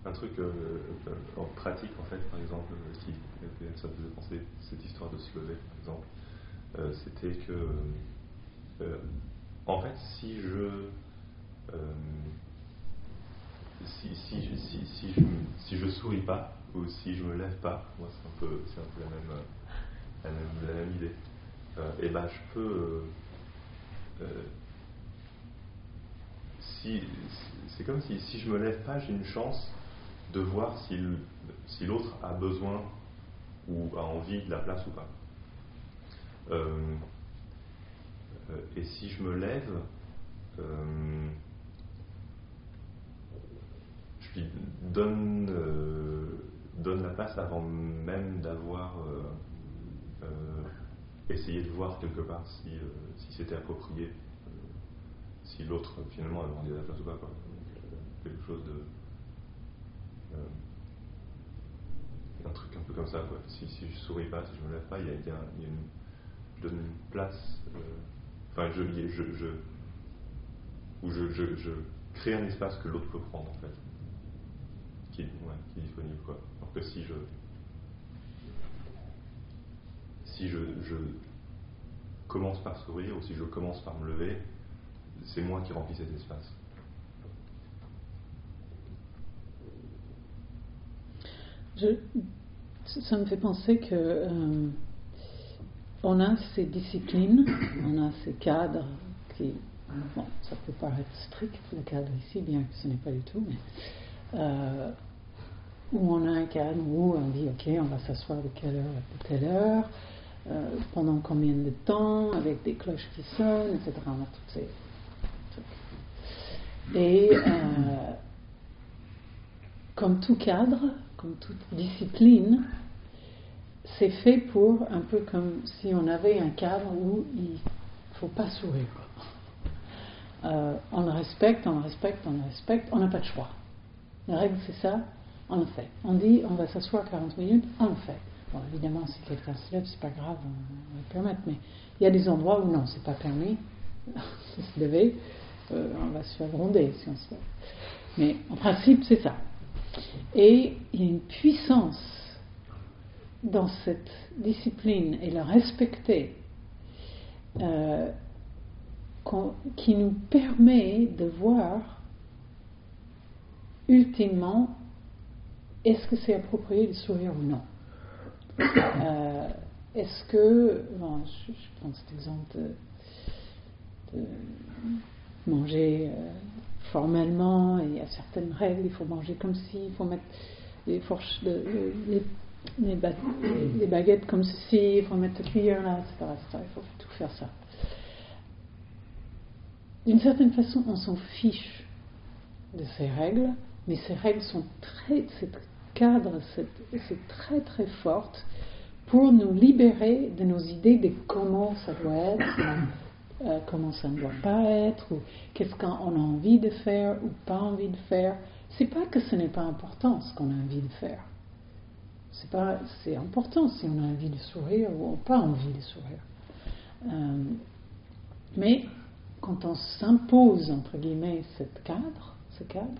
un truc en pratique, en fait, par exemple, ça me faisait penser cette histoire de se lever, par exemple, c'était que, en fait, si je souris pas, ou si je me lève pas, moi c'est un peu la même idée. Et ben je peux, c'est comme si je me lève pas, j'ai une chance de voir si l'autre a besoin ou a envie de la place ou pas. Et si je me lève, je lui donne la place avant même d'avoir essayé de voir quelque part si c'était approprié, si l'autre finalement a demandé la place ou pas, quoi. Quelque chose de un truc un peu comme ça, quoi. Si je souris pas, si je me lève pas, je donne une place, enfin je crée un espace que l'autre peut prendre, en fait, qui est disponible, quoi. Alors que si je commence par sourire ou si je commence par me lever, c'est moi qui remplis cet espace. Ça me fait penser que on a ces disciplines, on a ces cadres qui, bon, ça peut paraître strict le cadre ici, bien que ce n'est pas du tout, mais où on a un cadre où on dit ok, on va s'asseoir de quelle heure à telle heure, pendant combien de temps, avec des cloches qui sonnent, etc. On a toutes ces trucs. Et comme tout cadre, comme toute discipline, c'est fait pour un peu comme si on avait un cadre où il ne faut pas sourire. On le respecte, on n'a pas de choix. La règle c'est ça, on le fait. On dit on va s'asseoir 40 minutes, on le fait. Bon, évidemment, si quelqu'un se lève, c'est pas grave, on va le permettre, mais il y a des endroits où non, c'est pas permis de se lever, on va se faire gronder si on se lève. Mais en principe, c'est ça. Et il y a une puissance dans cette discipline et la respecter qui nous permet de voir ultimement est-ce que c'est approprié de sourire ou non. Est-ce que, bon, je prends cet exemple de manger formellement, et il y a certaines règles, il faut manger comme ci, il faut mettre les fourches, les baguettes comme ceci, il faut mettre la cuillère là, etc., etc. Il faut tout faire ça. D'une certaine façon, on s'en fiche de ces règles, mais ces règles sont cette cadre, c'est très très forte pour nous libérer de nos idées de comment ça doit être, comment ça ne doit pas être, ou qu'est-ce qu'on a envie de faire ou pas envie de faire. C'est pas que ce n'est pas important ce qu'on a envie de faire. C'est important si on a envie de sourire ou pas envie de sourire. Mais quand on s'impose entre guillemets ce cadre,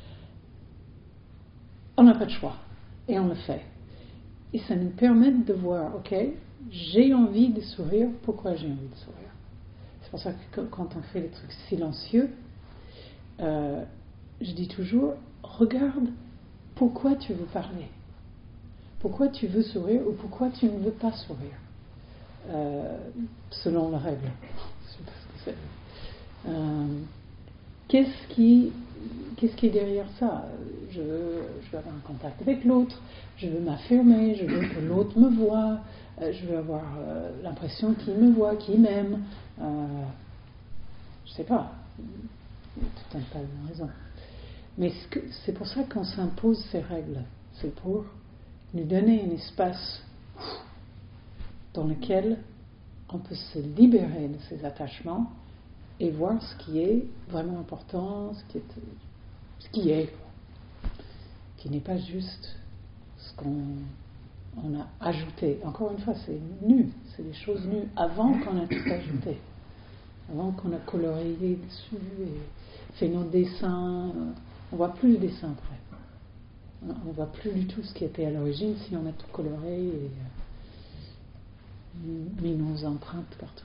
on n'a pas de choix et on le fait. Et ça nous permet de voir, ok, j'ai envie de sourire, pourquoi j'ai envie de sourire? C'est pour ça que quand on fait les trucs silencieux, je dis toujours, regarde pourquoi tu veux parler, pourquoi tu veux sourire ou pourquoi tu ne veux pas sourire, selon la règle. Je sais pas ce que c'est. Qu'est-ce qui est derrière ça? Je veux avoir un contact avec l'autre, je veux m'affirmer, je veux que l'autre me voie, je veux avoir l'impression qu'il me voit, qu'il m'aime. Je sais pas, il y a tout un tas de raisons. Mais c'est pour ça qu'on s'impose ces règles. C'est pour nous donner un espace dans lequel on peut se libérer de ces attachements et voir ce qui est vraiment important, ce qui n'est pas juste ce qu'on a ajouté. Encore une fois, c'est nu, c'est des choses nues avant qu'on a tout ajouté, avant qu'on a colorié dessus et fait nos dessins. On voit plus de dessins après. On ne voit plus du tout ce qui était à l'origine si on a tout coloré et mis nos empreintes partout.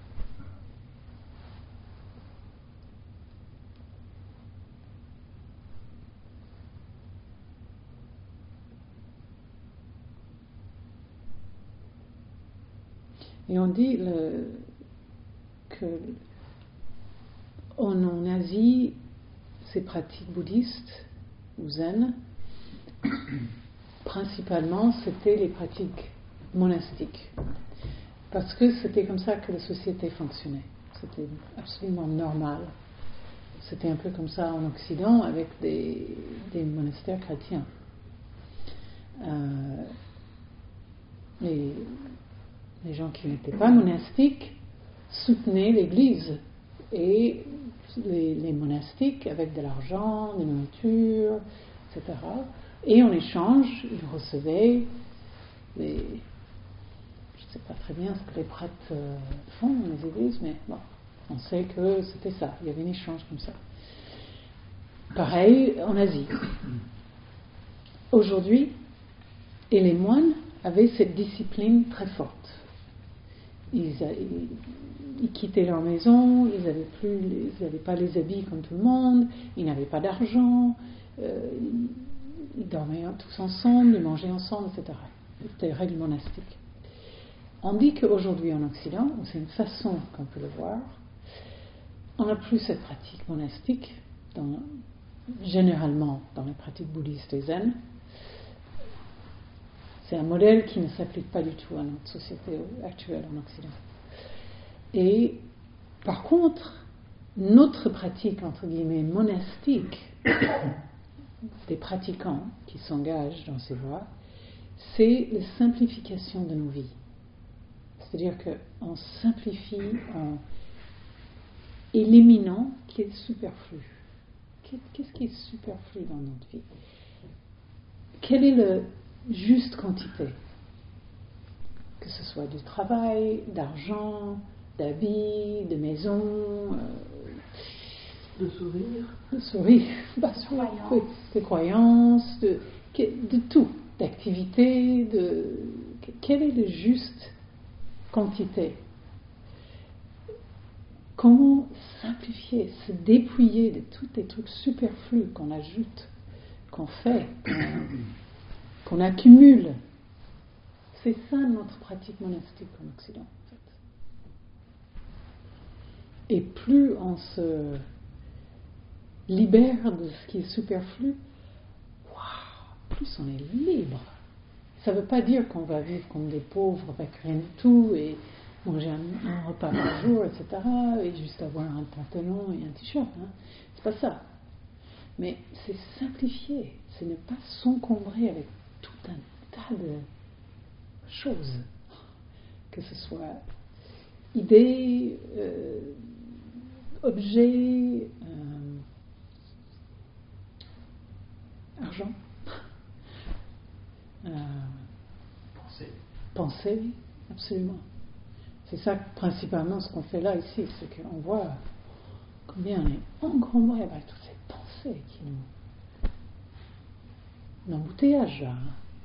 Et on dit que en Asie, ces pratiques bouddhistes ou zen, principalement, c'était les pratiques monastiques. Parce que c'était comme ça que la société fonctionnait. C'était absolument normal. C'était un peu comme ça en Occident avec des monastères chrétiens. Les gens qui n'étaient pas monastiques soutenaient l'Église et les monastiques avec de l'argent, des nourritures, etc. Et en échange, ils recevaient je ne sais pas très bien ce que les prêtres font dans les églises, mais bon, on sait que c'était ça, il y avait un échange comme ça. Pareil en Asie. Aujourd'hui, et les moines avaient cette discipline très forte. Ils quittaient leur maison, ils n'avaient pas les habits comme tout le monde, ils n'avaient pas d'argent, ils dormaient tous ensemble, ils mangeaient ensemble, etc. C'était les règles monastiques. On dit qu'aujourd'hui en Occident, c'est une façon qu'on peut le voir, on n'a plus cette pratique monastique, généralement dans les pratiques bouddhistes et zen. C'est un modèle qui ne s'applique pas du tout à notre société actuelle en Occident. Et par contre, notre pratique, entre guillemets, monastique, des pratiquants qui s'engagent dans ces voies, c'est la simplification de nos vies. C'est-à-dire qu'on simplifie en éliminant ce qui est superflu. Qu'est-ce qui est superflu dans notre vie? Quelle est la juste quantité? Que ce soit du travail, d'argent, d'habits, de maison, de sourire. De sourire, de croyances, de tout, d'activités, quelle est la juste quantité? Comment simplifier, se dépouiller de tous les trucs superflus qu'on ajoute, qu'on fait, qu'on accumule? C'est ça notre pratique monastique en Occident, en fait. Et plus on se libère de ce qui est superflu, plus on est libre. Ça ne veut pas dire qu'on va vivre comme des pauvres avec rien du tout et manger un repas par jour, etc. et juste avoir un pantalon et un t-shirt. C'est pas ça. Mais c'est simplifier, c'est ne pas s'encombrer avec tout un tas de choses. Que ce soit idées, objets, argent, pensée, absolument. C'est ça principalement ce qu'on fait là ici, c'est qu'on voit combien on est encombré par toutes ces pensées qui nous embouteillage là.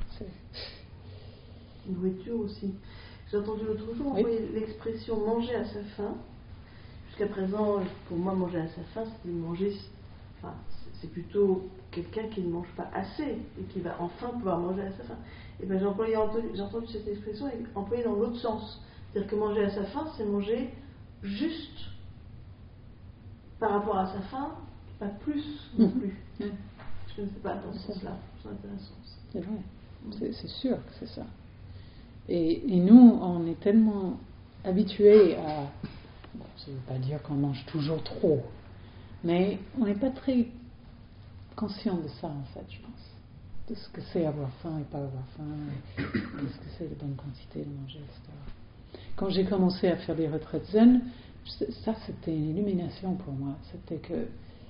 Nourriture aussi. J'ai entendu l'autre jour employer l'expression manger à sa faim. Jusqu'à présent, pour moi, manger à sa faim, c'est manger. Enfin, c'est plutôt quelqu'un qui ne mange pas assez et qui va enfin pouvoir manger à sa faim. Et bien j'ai entendu cette expression employée dans l'autre sens. C'est-à-dire que manger à sa faim, c'est manger juste par rapport à sa faim, pas plus non plus. Je ne sais pas dans ce sens-là. C'est intéressant. C'est vrai. C'est sûr que c'est ça. Et nous, on est tellement habitués à... Bon, ça ne veut pas dire qu'on mange toujours trop, mais on n'est pas très conscient de ça, en fait, je pense. De ce que c'est avoir faim et pas avoir faim, de ce que c'est la bonne quantité de manger, etc. Quand j'ai commencé à faire des retraites zen, ça, c'était une illumination pour moi. C'était que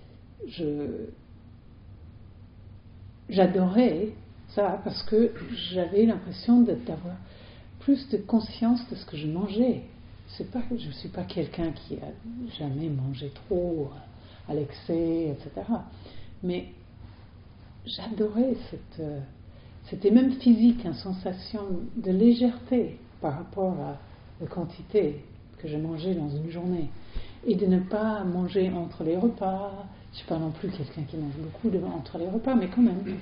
j'adorais ça parce que j'avais l'impression d'avoir plus de conscience de ce que je mangeais. C'est pas que je ne suis pas quelqu'un qui a jamais mangé trop à l'excès, etc. Mais j'adorais c'était même physique, une sensation de légèreté par rapport à la quantité que je mangeais dans une journée. Et de ne pas manger entre les repas. Je ne suis pas non plus quelqu'un qui mange beaucoup entre les repas, mais quand même.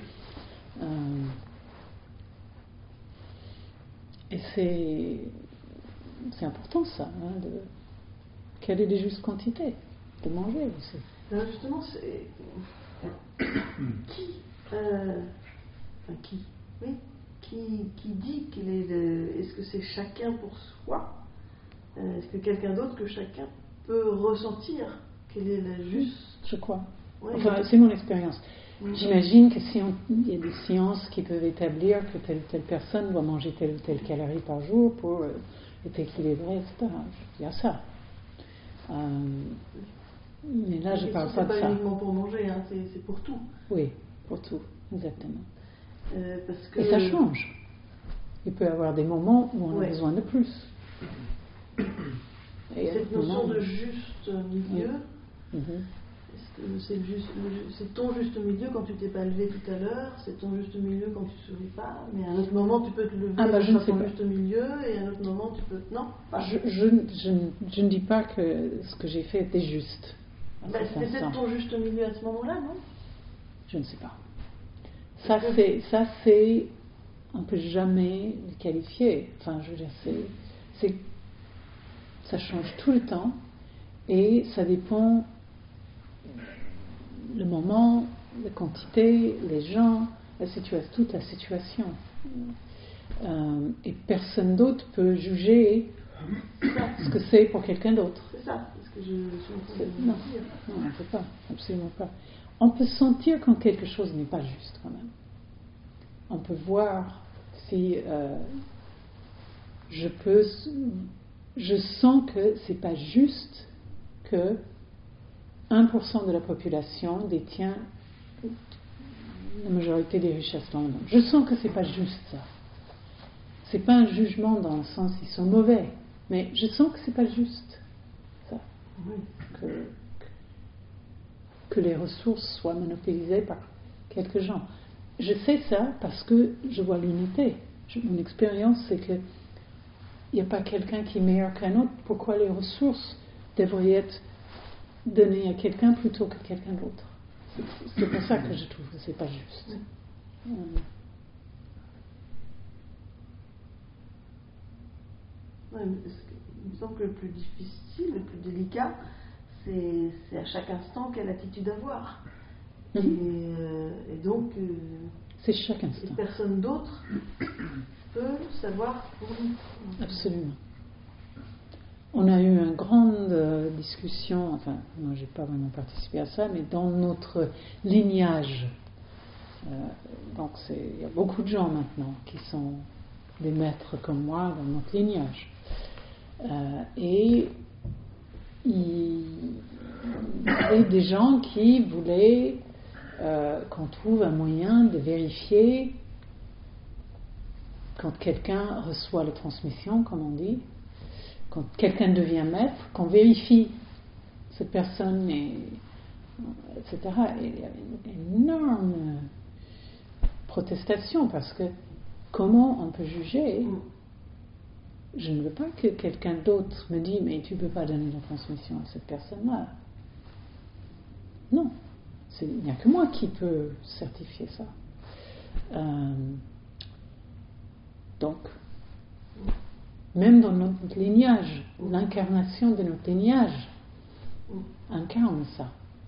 Et c'est important ça, hein, quelle est la juste quantité de manger aussi. Alors justement, c'est qui dit qu'il est est-ce que c'est chacun pour soi? Est-ce que quelqu'un d'autre que chacun peut ressentir quelle est la juste? Je crois. Ouais. Enfin, c'est mon expérience. Oui. J'imagine que il y a des sciences qui peuvent établir que telle ou telle personne doit manger telle ou telle calorie par jour pour être équilibrée, etc. Il y a ça. Mais là, je ne parle pas de ça. C'est pas uniquement pour manger, hein, c'est pour tout. Oui, pour tout, exactement. Parce que... Et ça change. Il peut y avoir des moments où on a besoin de plus. Et cette notion de juste milieu, oui. est-ce que c'est ton juste milieu quand tu t'es pas levé tout à l'heure, c'est ton juste milieu quand tu souris pas, mais à un autre moment tu peux te lever, je ne sais ton pas. juste milieu, et à un autre moment tu peux... Non, pas. Je ne dis pas que ce que j'ai fait était juste. C'était peut-être ton juste milieu à ce moment-là, non? Je ne sais pas. Ça c'est on ne peut jamais le qualifier. Enfin, je veux dire, ça change tout le temps et ça dépend le moment, la quantité, les gens, toute la situation. Et personne d'autre peut juger ce que c'est pour quelqu'un d'autre. C'est ça, c'est ce que je suis en train de dire. Non, on ne peut pas, absolument pas. On peut sentir quand quelque chose n'est pas juste quand même. On peut voir si je sens que c'est pas juste que 1% de la population détient la majorité des richesses dans le monde. Je sens que c'est pas juste ça. C'est pas un jugement dans le sens ils sont mauvais, mais je sens que c'est pas juste ça. Oui. Que les ressources soient monopolisées par quelques gens. Je sais ça parce que je vois l'unité. Mon expérience, c'est que il n'y a pas quelqu'un qui est meilleur qu'un autre. Pourquoi les ressources devraient être données à quelqu'un plutôt que quelqu'un d'autre? C'est pour ça que je trouve que c'est pas juste. Ouais, il me semble que le plus difficile, le plus délicat, c'est à chaque instant quelle attitude avoir. Et donc, c'est chaque instant. Personne d'autre peut savoir pour nous. Absolument. On a eu une grande discussion, enfin, moi j'ai pas vraiment participé à ça, mais dans notre lignage. Donc il y a beaucoup de gens maintenant qui sont des maîtres comme moi dans notre lignage. Et il y avait des gens qui voulaient qu'on trouve un moyen de vérifier quand quelqu'un reçoit la transmission, comme on dit, quand quelqu'un devient maître, qu'on vérifie cette personne, etc. Et il y avait une énorme protestation parce que comment on peut juger? Je ne veux pas que quelqu'un d'autre me dise mais tu ne peux pas donner la transmission à cette personne-là. Non, il n'y a que moi qui peux certifier ça. Donc, même dans notre lignage, l'incarnation de notre lignage incarne ça.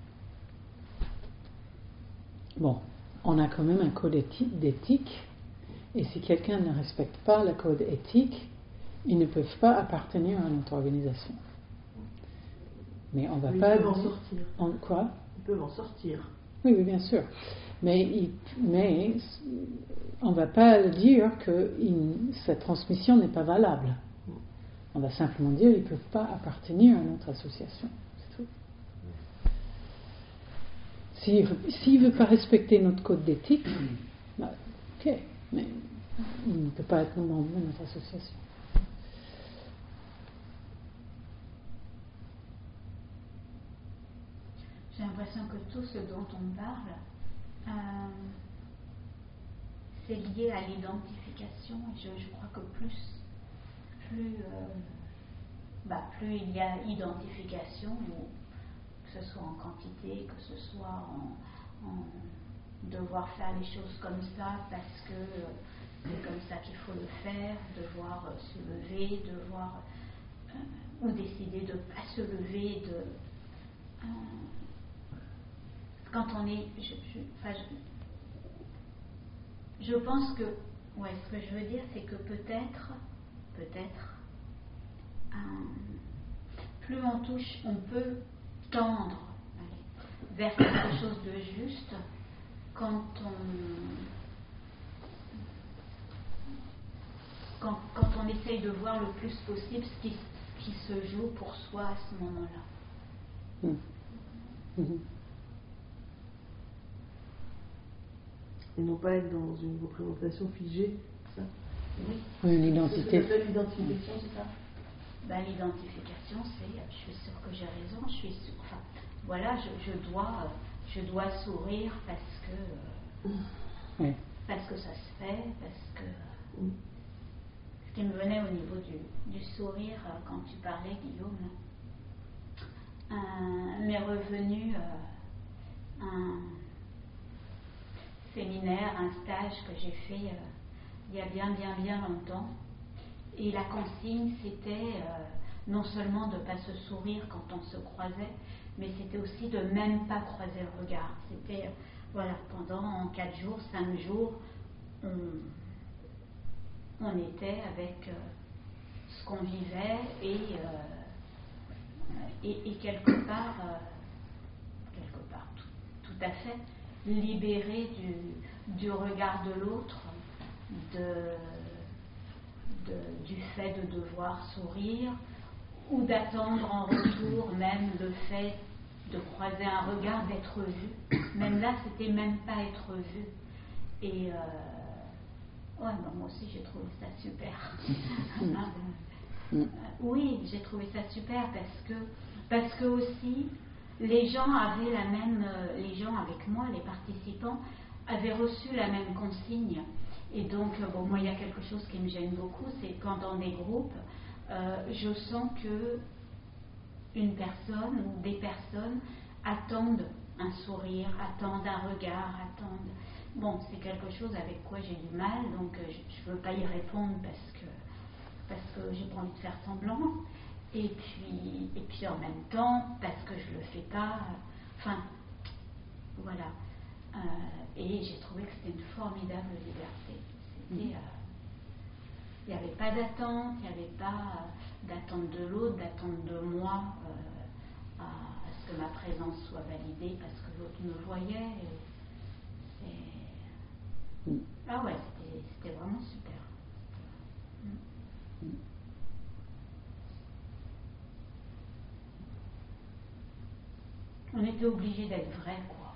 Bon, on a quand même un code d'éthique, et si quelqu'un ne respecte pas le code éthique, ils ne peuvent pas appartenir à notre organisation. Mais on va pas... Ils peuvent en sortir. Quoi ? Ils peuvent en sortir. Oui, bien sûr. Mais on ne va pas dire que cette transmission n'est pas valable. On va simplement dire qu'ils ne peuvent pas appartenir à notre association. C'est tout. S'il ne veut pas respecter notre code d'éthique, ok, mais il ne peut pas être membre de notre association. J'ai l'impression que tout ce dont on parle c'est lié à l'identification. Je crois que plus il y a identification, que ce soit en quantité, que ce soit en devoir faire les choses comme ça parce que c'est comme ça qu'il faut le faire, devoir se lever, devoir ou décider de ne pas se lever, quand on est, je pense que, ce que je veux dire, c'est que peut-être, plus on touche, on peut tendre vers quelque chose de juste quand on essaye de voir le plus possible ce qui se joue pour soi à ce moment-là. Et non pas être dans une représentation figée, ça. Oui, une identité. C'est l'identification, c'est ça. L'identification, c'est je suis sûre que j'ai raison, je suis sûre, je dois sourire parce que ça se fait, parce que ce qui me venait au niveau du sourire quand tu parlais, Guillaume, m'est revenu un séminaire, un stage que j'ai fait il y a bien longtemps. Et la consigne, c'était non seulement de ne pas se sourire quand on se croisait, mais c'était aussi de même pas croiser le regard. C'était, pendant 4 jours, 5 jours, on était avec ce qu'on vivait et quelque part, tout à fait, libéré du regard de l'autre, du fait de devoir sourire ou d'attendre en retour même le fait de croiser un regard, d'être vu. Même là, c'était même pas être vu. Et moi aussi j'ai trouvé ça super. Oui, j'ai trouvé ça super parce que aussi les gens avaient les gens avec moi, les participants, avaient reçu la même consigne. Et donc, moi, il y a quelque chose qui me gêne beaucoup, c'est quand dans des groupes, je sens que une personne ou des personnes attendent un sourire, attendent un regard, attendent... Bon, c'est quelque chose avec quoi j'ai du mal, donc je ne veux pas y répondre parce que j'ai pas envie de faire semblant. Et puis en même temps, parce que je le fais pas. Enfin, voilà. Et j'ai trouvé que c'était une formidable liberté. Il n'y avait pas d'attente, il n'y avait pas d'attente de l'autre, d'attente de moi à ce que ma présence soit validée parce que l'autre me voyait. C'était vraiment super. On était obligé d'être vrai, quoi.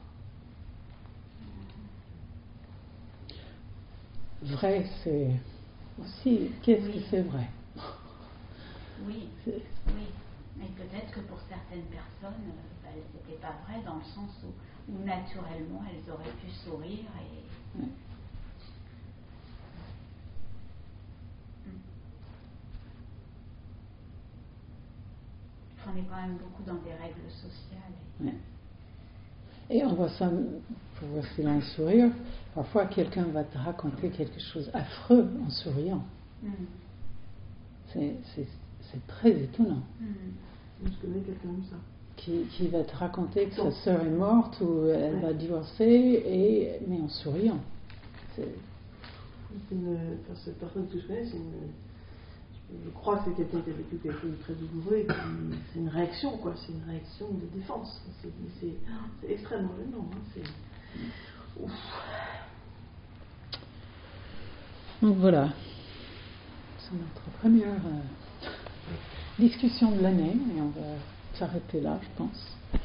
Vrai, c'est aussi, qu'est-ce que c'est vrai? Oui. Mais peut-être que pour certaines personnes, c'était pas vrai dans le sens où naturellement elles auraient pu sourire et... On est quand même beaucoup dans des règles sociales. Et on voit ça, pour voir s'il a un sourire, parfois quelqu'un va te raconter quelque chose affreux en souriant. C'est très étonnant. Je connais quelqu'un comme ça. Qui va te raconter que sa sœur est morte ou elle va divorcer, mais en souriant. Cette personne que je connais, je crois que c'est quelqu'un qui a vécu quelque chose de très douloureux et c'est une réaction, quoi. C'est une réaction de défense. C'est extrêmement gênant. Ouf. Donc voilà. C'est notre première discussion de l'année et on va s'arrêter là, je pense.